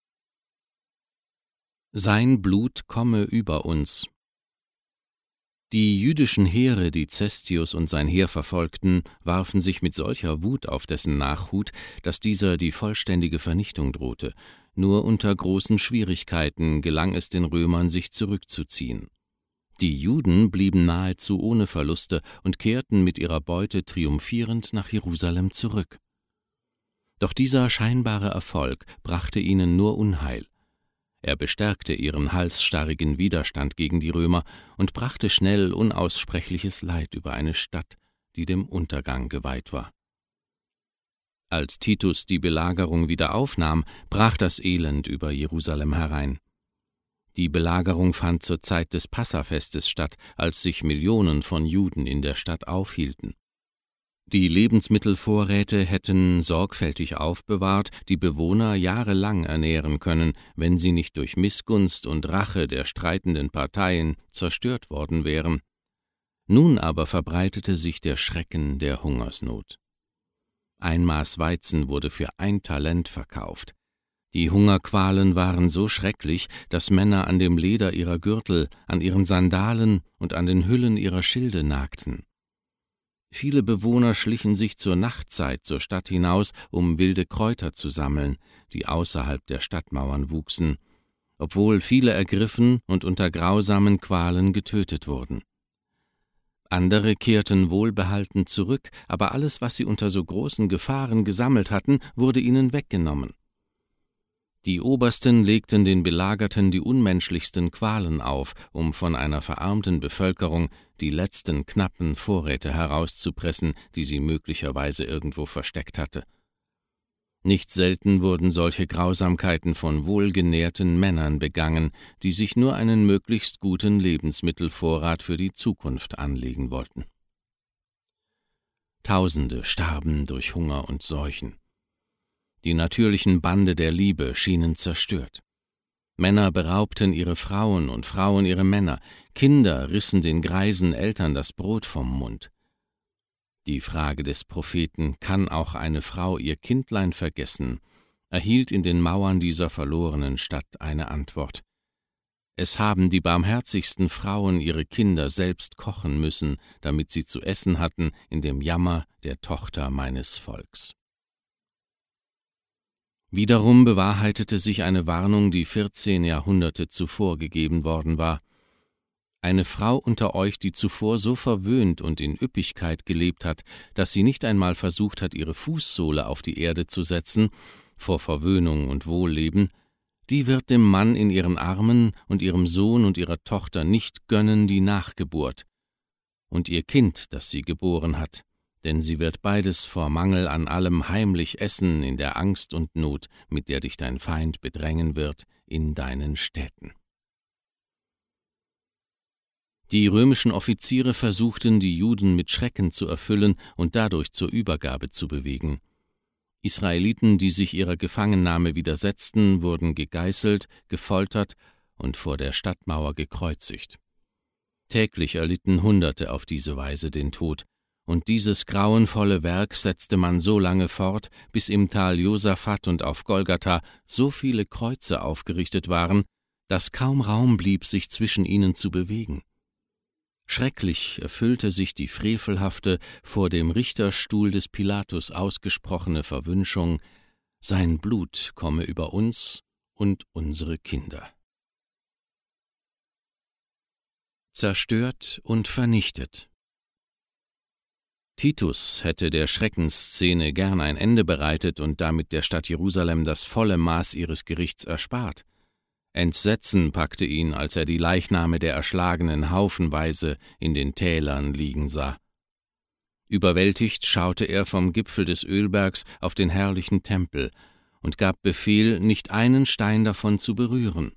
Sein Blut komme über uns. Die jüdischen Heere, die Cestius und sein Heer verfolgten, warfen sich mit solcher Wut auf dessen Nachhut, dass dieser die vollständige Vernichtung drohte. Nur unter großen Schwierigkeiten gelang es den Römern, sich zurückzuziehen. Die Juden blieben nahezu ohne Verluste und kehrten mit ihrer Beute triumphierend nach Jerusalem zurück. Doch dieser scheinbare Erfolg brachte ihnen nur Unheil. Er bestärkte ihren halsstarrigen Widerstand gegen die Römer und brachte schnell unaussprechliches Leid über eine Stadt, die dem Untergang geweiht war. Als Titus die Belagerung wieder aufnahm, brach das Elend über Jerusalem herein. Die Belagerung fand zur Zeit des Passafestes statt, als sich Millionen von Juden in der Stadt aufhielten. Die Lebensmittelvorräte hätten, sorgfältig aufbewahrt, die Bewohner jahrelang ernähren können, wenn sie nicht durch Missgunst und Rache der streitenden Parteien zerstört worden wären. Nun aber verbreitete sich der Schrecken der Hungersnot. Ein Maß Weizen wurde für 1 Talent verkauft. Die Hungerqualen waren so schrecklich, dass Männer an dem Leder ihrer Gürtel, an ihren Sandalen und an den Hüllen ihrer Schilde nagten. Viele Bewohner schlichen sich zur Nachtzeit zur Stadt hinaus, um wilde Kräuter zu sammeln, die außerhalb der Stadtmauern wuchsen, obwohl viele ergriffen und unter grausamen Qualen getötet wurden. Andere kehrten wohlbehalten zurück, aber alles, was sie unter so großen Gefahren gesammelt hatten, wurde ihnen weggenommen. Die Obersten legten den Belagerten die unmenschlichsten Qualen auf, um von einer verarmten Bevölkerung die letzten knappen Vorräte herauszupressen, die sie möglicherweise irgendwo versteckt hatte. Nicht selten wurden solche Grausamkeiten von wohlgenährten Männern begangen, die sich nur einen möglichst guten Lebensmittelvorrat für die Zukunft anlegen wollten. Tausende starben durch Hunger und Seuchen. Die natürlichen Bande der Liebe schienen zerstört. Männer beraubten ihre Frauen und Frauen ihre Männer, Kinder rissen den greisen Eltern das Brot vom Mund. Die Frage des Propheten, kann auch eine Frau ihr Kindlein vergessen, erhielt in den Mauern dieser verlorenen Stadt eine Antwort. Es haben die barmherzigsten Frauen ihre Kinder selbst kochen müssen, damit sie zu essen hatten in dem Jammer der Tochter meines Volks. Wiederum bewahrheitete sich eine Warnung, die 14 Jahrhunderte zuvor gegeben worden war. Eine Frau unter euch, die zuvor so verwöhnt und in Üppigkeit gelebt hat, dass sie nicht einmal versucht hat, ihre Fußsohle auf die Erde zu setzen, vor Verwöhnung und Wohlleben, die wird dem Mann in ihren Armen und ihrem Sohn und ihrer Tochter nicht gönnen die Nachgeburt und ihr Kind, das sie geboren hat, denn sie wird beides vor Mangel an allem heimlich essen in der Angst und Not, mit der dich dein Feind bedrängen wird in deinen Städten. Die römischen Offiziere versuchten, die Juden mit Schrecken zu erfüllen und dadurch zur Übergabe zu bewegen. Israeliten, die sich ihrer Gefangennahme widersetzten, wurden gegeißelt, gefoltert und vor der Stadtmauer gekreuzigt. Täglich erlitten Hunderte auf diese Weise den Tod, und dieses grauenvolle Werk setzte man so lange fort, bis im Tal Josaphat und auf Golgatha so viele Kreuze aufgerichtet waren, dass kaum Raum blieb, sich zwischen ihnen zu bewegen. Schrecklich erfüllte sich die frevelhafte, vor dem Richterstuhl des Pilatus ausgesprochene Verwünschung, sein Blut komme über uns und unsere Kinder. Zerstört und vernichtet. Titus hätte der Schreckensszene gern ein Ende bereitet und damit der Stadt Jerusalem das volle Maß ihres Gerichts erspart. Entsetzen packte ihn, als er die Leichname der Erschlagenen haufenweise in den Tälern liegen sah. Überwältigt schaute er vom Gipfel des Ölbergs auf den herrlichen Tempel und gab Befehl, nicht einen Stein davon zu berühren.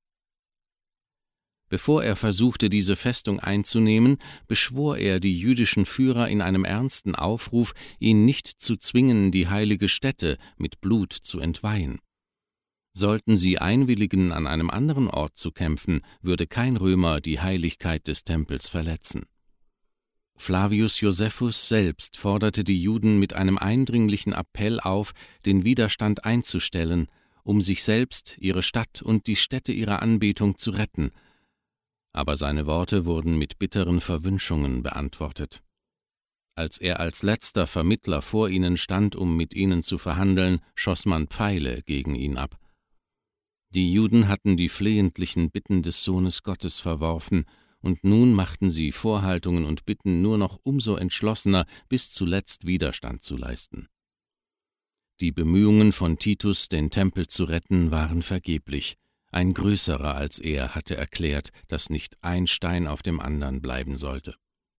Bevor er versuchte, diese Festung einzunehmen, beschwor er die jüdischen Führer in einem ernsten Aufruf, ihn nicht zu zwingen, die heilige Stätte mit Blut zu entweihen. Sollten sie einwilligen, an einem anderen Ort zu kämpfen, würde kein Römer die Heiligkeit des Tempels verletzen. Flavius Josephus selbst forderte die Juden mit einem eindringlichen Appell auf, den Widerstand einzustellen, um sich selbst, ihre Stadt und die Stätte ihrer Anbetung zu retten. Aber seine Worte wurden mit bitteren Verwünschungen beantwortet. Als er als letzter Vermittler vor ihnen stand, um mit ihnen zu verhandeln, schoss man Pfeile gegen ihn ab. Die Juden hatten die flehentlichen Bitten des Sohnes Gottes verworfen, und nun machten sie Vorhaltungen und Bitten nur noch umso entschlossener, bis zuletzt Widerstand zu leisten. Die Bemühungen von Titus, den Tempel zu retten, waren vergeblich. Ein Größerer als er hatte erklärt, dass nicht ein Stein auf dem anderen bleiben sollte.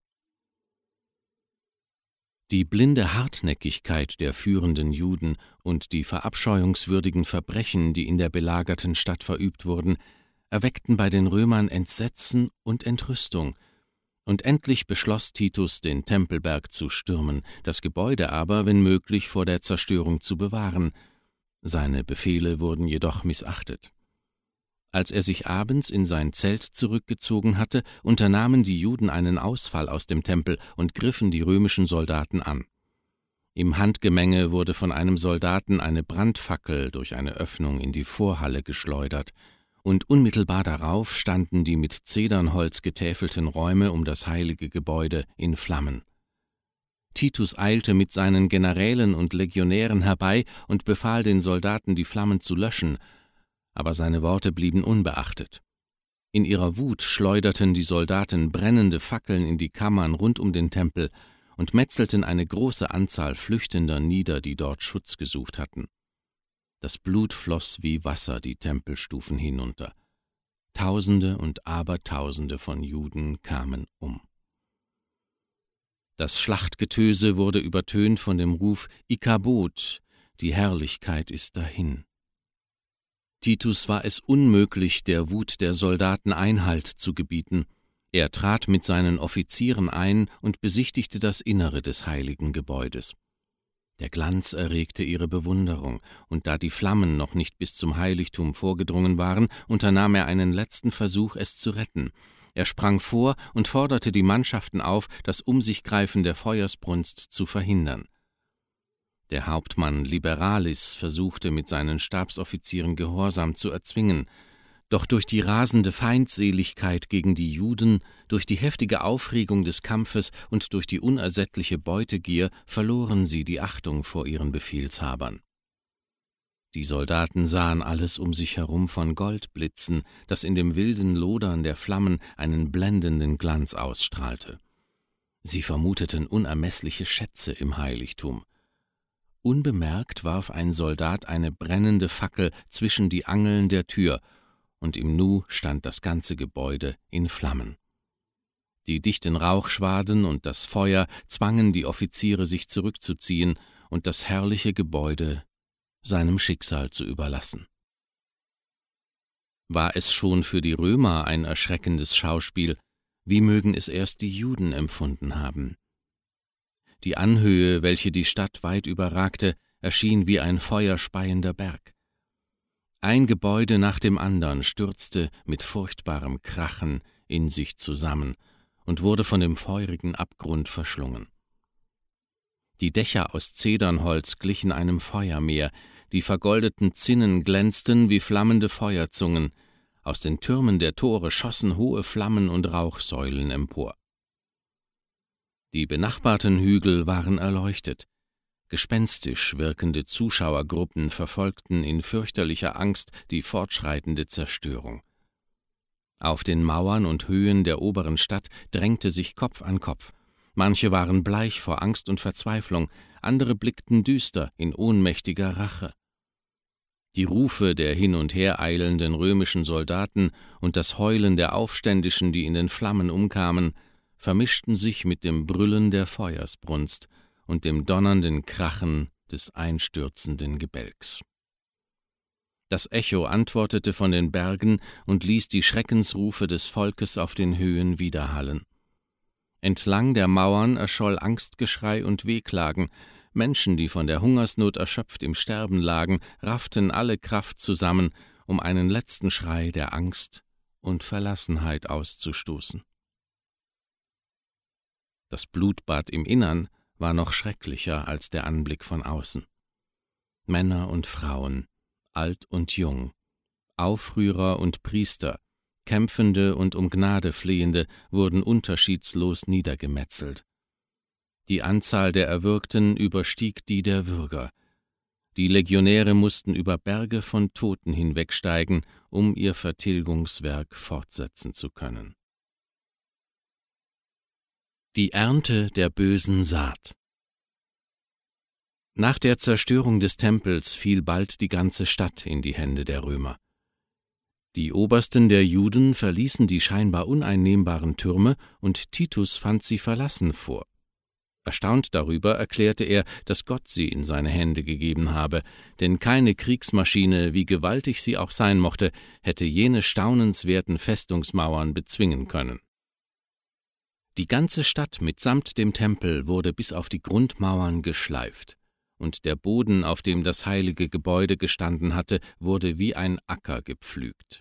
Die blinde Hartnäckigkeit der führenden Juden und die verabscheuungswürdigen Verbrechen, die in der belagerten Stadt verübt wurden, erweckten bei den Römern Entsetzen und Entrüstung, und endlich beschloss Titus, den Tempelberg zu stürmen, das Gebäude aber, wenn möglich, vor der Zerstörung zu bewahren. Seine Befehle wurden jedoch missachtet. Als er sich abends in sein Zelt zurückgezogen hatte, unternahmen die Juden einen Ausfall aus dem Tempel und griffen die römischen Soldaten an. Im Handgemenge wurde von einem Soldaten eine Brandfackel durch eine Öffnung in die Vorhalle geschleudert, und unmittelbar darauf standen die mit Zedernholz getäfelten Räume um das heilige Gebäude in Flammen. Titus eilte mit seinen Generälen und Legionären herbei und befahl den Soldaten, die Flammen zu löschen, aber seine Worte blieben unbeachtet. In ihrer Wut schleuderten die Soldaten brennende Fackeln in die Kammern rund um den Tempel und metzelten eine große Anzahl Flüchtender nieder, die dort Schutz gesucht hatten. Das Blut floss wie Wasser die Tempelstufen hinunter. Tausende und Abertausende von Juden kamen um. Das Schlachtgetöse wurde übertönt von dem Ruf »Ikabod«, die Herrlichkeit ist dahin. Titus war es unmöglich, der Wut der Soldaten Einhalt zu gebieten. Er trat mit seinen Offizieren ein und besichtigte das Innere des heiligen Gebäudes. Der Glanz erregte ihre Bewunderung, und da die Flammen noch nicht bis zum Heiligtum vorgedrungen waren, unternahm er einen letzten Versuch, es zu retten. Er sprang vor und forderte die Mannschaften auf, das Umsichgreifen der Feuersbrunst zu verhindern. Der Hauptmann Liberalis versuchte, mit seinen Stabsoffizieren Gehorsam zu erzwingen, doch durch die rasende Feindseligkeit gegen die Juden, durch die heftige Aufregung des Kampfes und durch die unersättliche Beutegier verloren sie die Achtung vor ihren Befehlshabern. Die Soldaten sahen alles um sich herum von Gold blitzen, das in dem wilden Lodern der Flammen einen blendenden Glanz ausstrahlte. Sie vermuteten unermessliche Schätze im Heiligtum. Unbemerkt warf ein Soldat eine brennende Fackel zwischen die Angeln der Tür, und im Nu stand das ganze Gebäude in Flammen. Die dichten Rauchschwaden und das Feuer zwangen die Offiziere, sich zurückzuziehen und das herrliche Gebäude seinem Schicksal zu überlassen. War es schon für die Römer ein erschreckendes Schauspiel, wie mögen es erst die Juden empfunden haben? Die Anhöhe, welche die Stadt weit überragte, erschien wie ein feuerspeiender Berg. Ein Gebäude nach dem andern stürzte mit furchtbarem Krachen in sich zusammen und wurde von dem feurigen Abgrund verschlungen. Die Dächer aus Zedernholz glichen einem Feuermeer, die vergoldeten Zinnen glänzten wie flammende Feuerzungen, aus den Türmen der Tore schossen hohe Flammen und Rauchsäulen empor. Die benachbarten Hügel waren erleuchtet. Gespenstisch wirkende Zuschauergruppen verfolgten in fürchterlicher Angst die fortschreitende Zerstörung. Auf den Mauern und Höhen der oberen Stadt drängte sich Kopf an Kopf. Manche waren bleich vor Angst und Verzweiflung, andere blickten düster in ohnmächtiger Rache. Die Rufe der hin und her eilenden römischen Soldaten und das Heulen der Aufständischen, die in den Flammen umkamen, vermischten sich mit dem Brüllen der Feuersbrunst und dem donnernden Krachen des einstürzenden Gebälks. Das Echo antwortete von den Bergen und ließ die Schreckensrufe des Volkes auf den Höhen widerhallen. Entlang der Mauern erscholl Angstgeschrei und Wehklagen. Menschen, die von der Hungersnot erschöpft im Sterben lagen, rafften alle Kraft zusammen, um einen letzten Schrei der Angst und Verlassenheit auszustoßen. Das Blutbad im Innern war noch schrecklicher als der Anblick von außen. Männer und Frauen, alt und jung, Aufrührer und Priester, Kämpfende und um Gnade Flehende wurden unterschiedslos niedergemetzelt. Die Anzahl der Erwürgten überstieg die der Würger. Die Legionäre mussten über Berge von Toten hinwegsteigen, um ihr Vertilgungswerk fortsetzen zu können. Die Ernte der bösen Saat. Nach der Zerstörung des Tempels fiel bald die ganze Stadt in die Hände der Römer. Die Obersten der Juden verließen die scheinbar uneinnehmbaren Türme, und Titus fand sie verlassen vor. Erstaunt darüber erklärte er, dass Gott sie in seine Hände gegeben habe, denn keine Kriegsmaschine, wie gewaltig sie auch sein mochte, hätte jene staunenswerten Festungsmauern bezwingen können. Die ganze Stadt mitsamt dem Tempel wurde bis auf die Grundmauern geschleift, und der Boden, auf dem das heilige Gebäude gestanden hatte, wurde wie ein Acker gepflügt.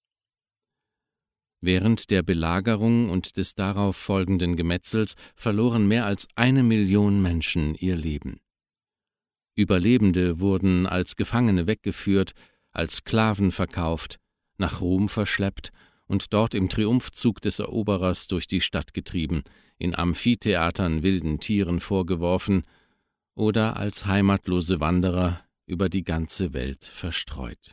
Während der Belagerung und des darauf folgenden Gemetzels verloren mehr als 1 Million Menschen ihr Leben. Überlebende wurden als Gefangene weggeführt, als Sklaven verkauft, nach Rom verschleppt und dort im Triumphzug des Eroberers durch die Stadt getrieben, in Amphitheatern wilden Tieren vorgeworfen oder als heimatlose Wanderer über die ganze Welt verstreut.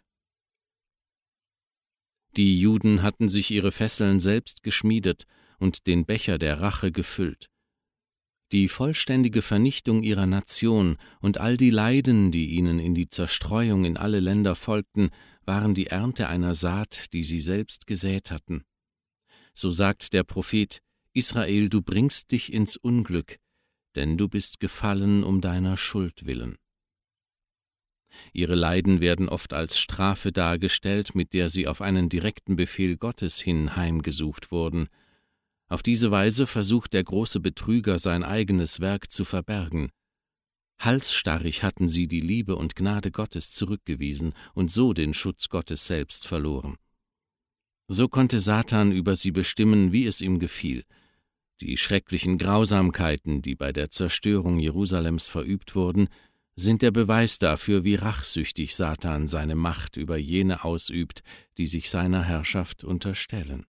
Die Juden hatten sich ihre Fesseln selbst geschmiedet und den Becher der Rache gefüllt. Die vollständige Vernichtung ihrer Nation und all die Leiden, die ihnen in die Zerstreuung in alle Länder folgten, waren die Ernte einer Saat, die sie selbst gesät hatten. So sagt der Prophet: Israel, du bringst dich ins Unglück, denn du bist gefallen um deiner Schuld willen. Ihre Leiden werden oft als Strafe dargestellt, mit der sie auf einen direkten Befehl Gottes hin heimgesucht wurden. Auf diese Weise versucht der große Betrüger, sein eigenes Werk zu verbergen. Halsstarrig hatten sie die Liebe und Gnade Gottes zurückgewiesen und so den Schutz Gottes selbst verloren. So konnte Satan über sie bestimmen, wie es ihm gefiel. Die schrecklichen Grausamkeiten, die bei der Zerstörung Jerusalems verübt wurden, sind der Beweis dafür, wie rachsüchtig Satan seine Macht über jene ausübt, die sich seiner Herrschaft unterstellen.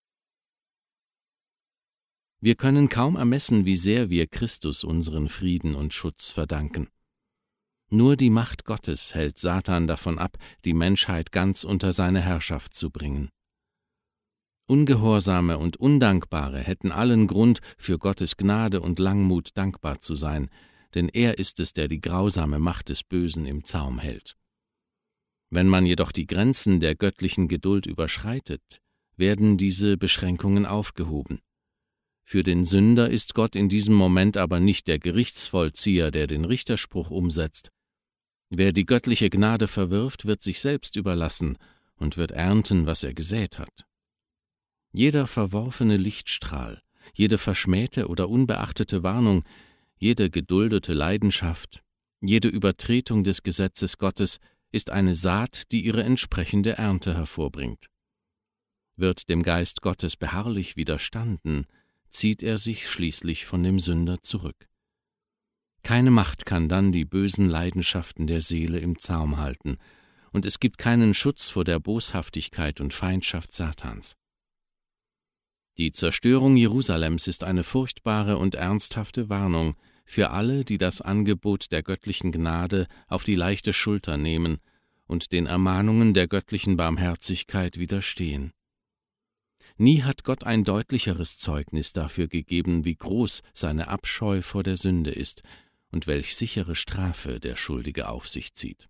Wir können kaum ermessen, wie sehr wir Christus unseren Frieden und Schutz verdanken. Nur die Macht Gottes hält Satan davon ab, die Menschheit ganz unter seine Herrschaft zu bringen. Ungehorsame und Undankbare hätten allen Grund, für Gottes Gnade und Langmut dankbar zu sein, denn er ist es, der die grausame Macht des Bösen im Zaum hält. Wenn man jedoch die Grenzen der göttlichen Geduld überschreitet, werden diese Beschränkungen aufgehoben. Für den Sünder ist Gott in diesem Moment aber nicht der Gerichtsvollzieher, der den Richterspruch umsetzt. Wer die göttliche Gnade verwirft, wird sich selbst überlassen und wird ernten, was er gesät hat. Jeder verworfene Lichtstrahl, jede verschmähte oder unbeachtete Warnung, jede geduldete Leidenschaft, jede Übertretung des Gesetzes Gottes ist eine Saat, die ihre entsprechende Ernte hervorbringt. Wird dem Geist Gottes beharrlich widerstanden, zieht er sich schließlich von dem Sünder zurück. Keine Macht kann dann die bösen Leidenschaften der Seele im Zaum halten, und es gibt keinen Schutz vor der Boshaftigkeit und Feindschaft Satans. Die Zerstörung Jerusalems ist eine furchtbare und ernsthafte Warnung für alle, die das Angebot der göttlichen Gnade auf die leichte Schulter nehmen und den Ermahnungen der göttlichen Barmherzigkeit widerstehen. Nie hat Gott ein deutlicheres Zeugnis dafür gegeben, wie groß seine Abscheu vor der Sünde ist und welch sichere Strafe der Schuldige auf sich zieht.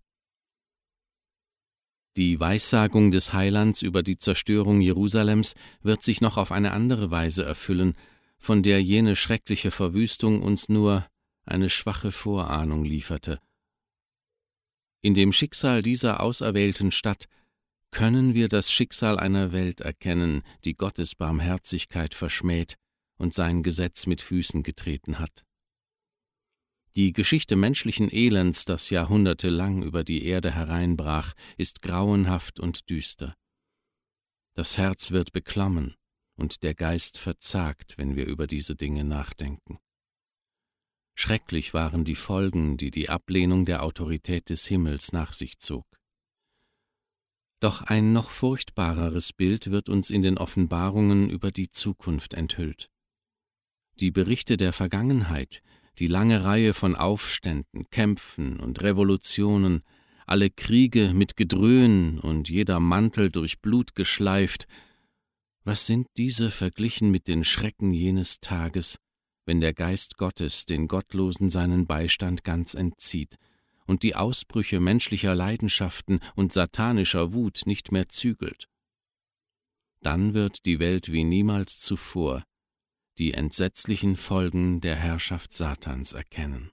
Die Weissagung des Heilands über die Zerstörung Jerusalems wird sich noch auf eine andere Weise erfüllen, von der jene schreckliche Verwüstung uns nur eine schwache Vorahnung lieferte. In dem Schicksal dieser auserwählten Stadt können wir das Schicksal einer Welt erkennen, die Gottes Barmherzigkeit verschmäht und sein Gesetz mit Füßen getreten hat. Die Geschichte menschlichen Elends, das jahrhundertelang über die Erde hereinbrach, ist grauenhaft und düster. Das Herz wird beklommen und der Geist verzagt, wenn wir über diese Dinge nachdenken. Schrecklich waren die Folgen, die die Ablehnung der Autorität des Himmels nach sich zog. Doch ein noch furchtbareres Bild wird uns in den Offenbarungen über die Zukunft enthüllt. Die Berichte der Vergangenheit, die lange Reihe von Aufständen, Kämpfen und Revolutionen, alle Kriege mit Gedröhn und jeder Mantel durch Blut geschleift, was sind diese verglichen mit den Schrecken jenes Tages, wenn der Geist Gottes den Gottlosen seinen Beistand ganz entzieht und die Ausbrüche menschlicher Leidenschaften und satanischer Wut nicht mehr zügelt? Dann wird die Welt wie niemals zuvor die entsetzlichen Folgen der Herrschaft Satans erkennen.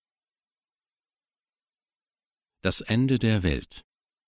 Das Ende der Welt.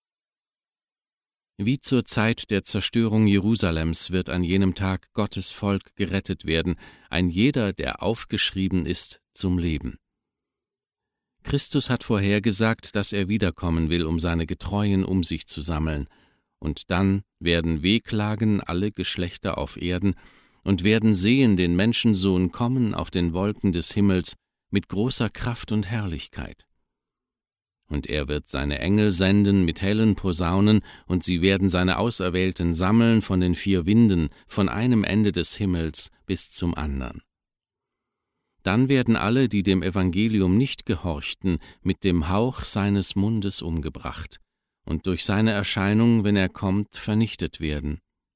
Wie zur Zeit der Zerstörung Jerusalems wird an jenem Tag Gottes Volk gerettet werden, ein jeder, der aufgeschrieben ist, zum Leben. Christus hat vorhergesagt, dass er wiederkommen will, um seine Getreuen um sich zu sammeln, und dann werden wehklagen alle Geschlechter auf Erden und werden sehen den Menschensohn kommen auf den Wolken des Himmels mit großer Kraft und Herrlichkeit. Und er wird seine Engel senden mit hellen Posaunen, und sie werden seine Auserwählten sammeln von den 4 Winden, von einem Ende des Himmels bis zum andern. Dann werden alle, die dem Evangelium nicht gehorchten, mit dem Hauch seines Mundes umgebracht und durch seine Erscheinung, wenn er kommt, vernichtet werden.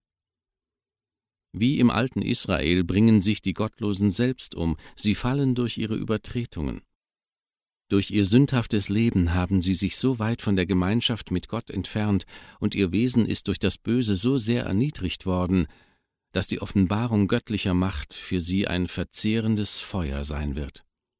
Wie im alten Israel bringen sich die Gottlosen selbst um, sie fallen durch ihre Übertretungen. Durch ihr sündhaftes Leben haben sie sich so weit von der Gemeinschaft mit Gott entfernt und ihr Wesen ist durch das Böse so sehr erniedrigt worden, dass die Offenbarung göttlicher Macht für sie ein verzehrendes Feuer sein wird.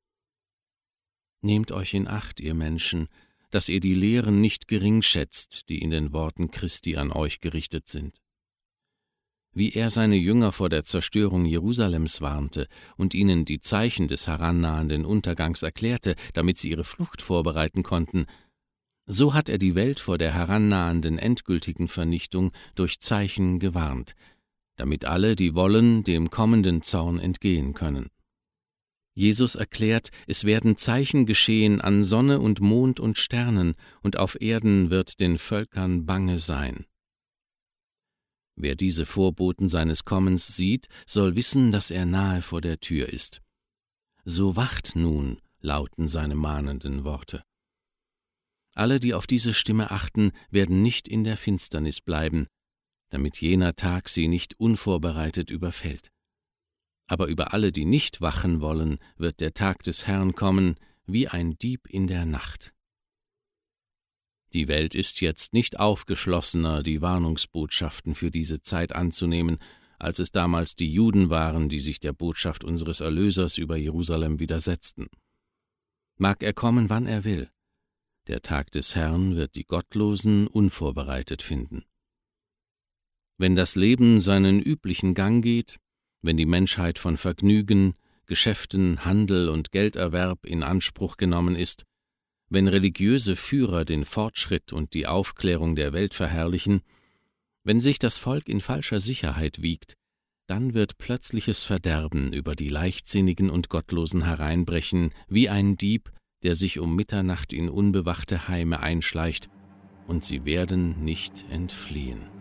Nehmt euch in Acht, ihr Menschen, dass ihr die Lehren nicht geringschätzt, die in den Worten Christi an euch gerichtet sind. Wie er seine Jünger vor der Zerstörung Jerusalems warnte und ihnen die Zeichen des herannahenden Untergangs erklärte, damit sie ihre Flucht vorbereiten konnten, so hat er die Welt vor der herannahenden endgültigen Vernichtung durch Zeichen gewarnt, damit alle, die wollen, dem kommenden Zorn entgehen können. Jesus erklärt, es werden Zeichen geschehen an Sonne und Mond und Sternen, und auf Erden wird den Völkern bange sein. Wer diese Vorboten seines Kommens sieht, soll wissen, dass er nahe vor der Tür ist. So wacht nun, lauten seine mahnenden Worte. Alle, die auf diese Stimme achten, werden nicht in der Finsternis bleiben, damit jener Tag sie nicht unvorbereitet überfällt. Aber über alle, die nicht wachen wollen, wird der Tag des Herrn kommen, wie ein Dieb in der Nacht. Die Welt ist jetzt nicht aufgeschlossener, die Warnungsbotschaften für diese Zeit anzunehmen, als es damals die Juden waren, die sich der Botschaft unseres Erlösers über Jerusalem widersetzten. Mag er kommen, wann er will. Der Tag des Herrn wird die Gottlosen unvorbereitet finden. Wenn das Leben seinen üblichen Gang geht, wenn die Menschheit von Vergnügen, Geschäften, Handel und Gelderwerb in Anspruch genommen ist, wenn religiöse Führer den Fortschritt und die Aufklärung der Welt verherrlichen, wenn sich das Volk in falscher Sicherheit wiegt, dann wird plötzliches Verderben über die Leichtsinnigen und Gottlosen hereinbrechen, wie ein Dieb, der sich um Mitternacht in unbewachte Heime einschleicht, und sie werden nicht entfliehen.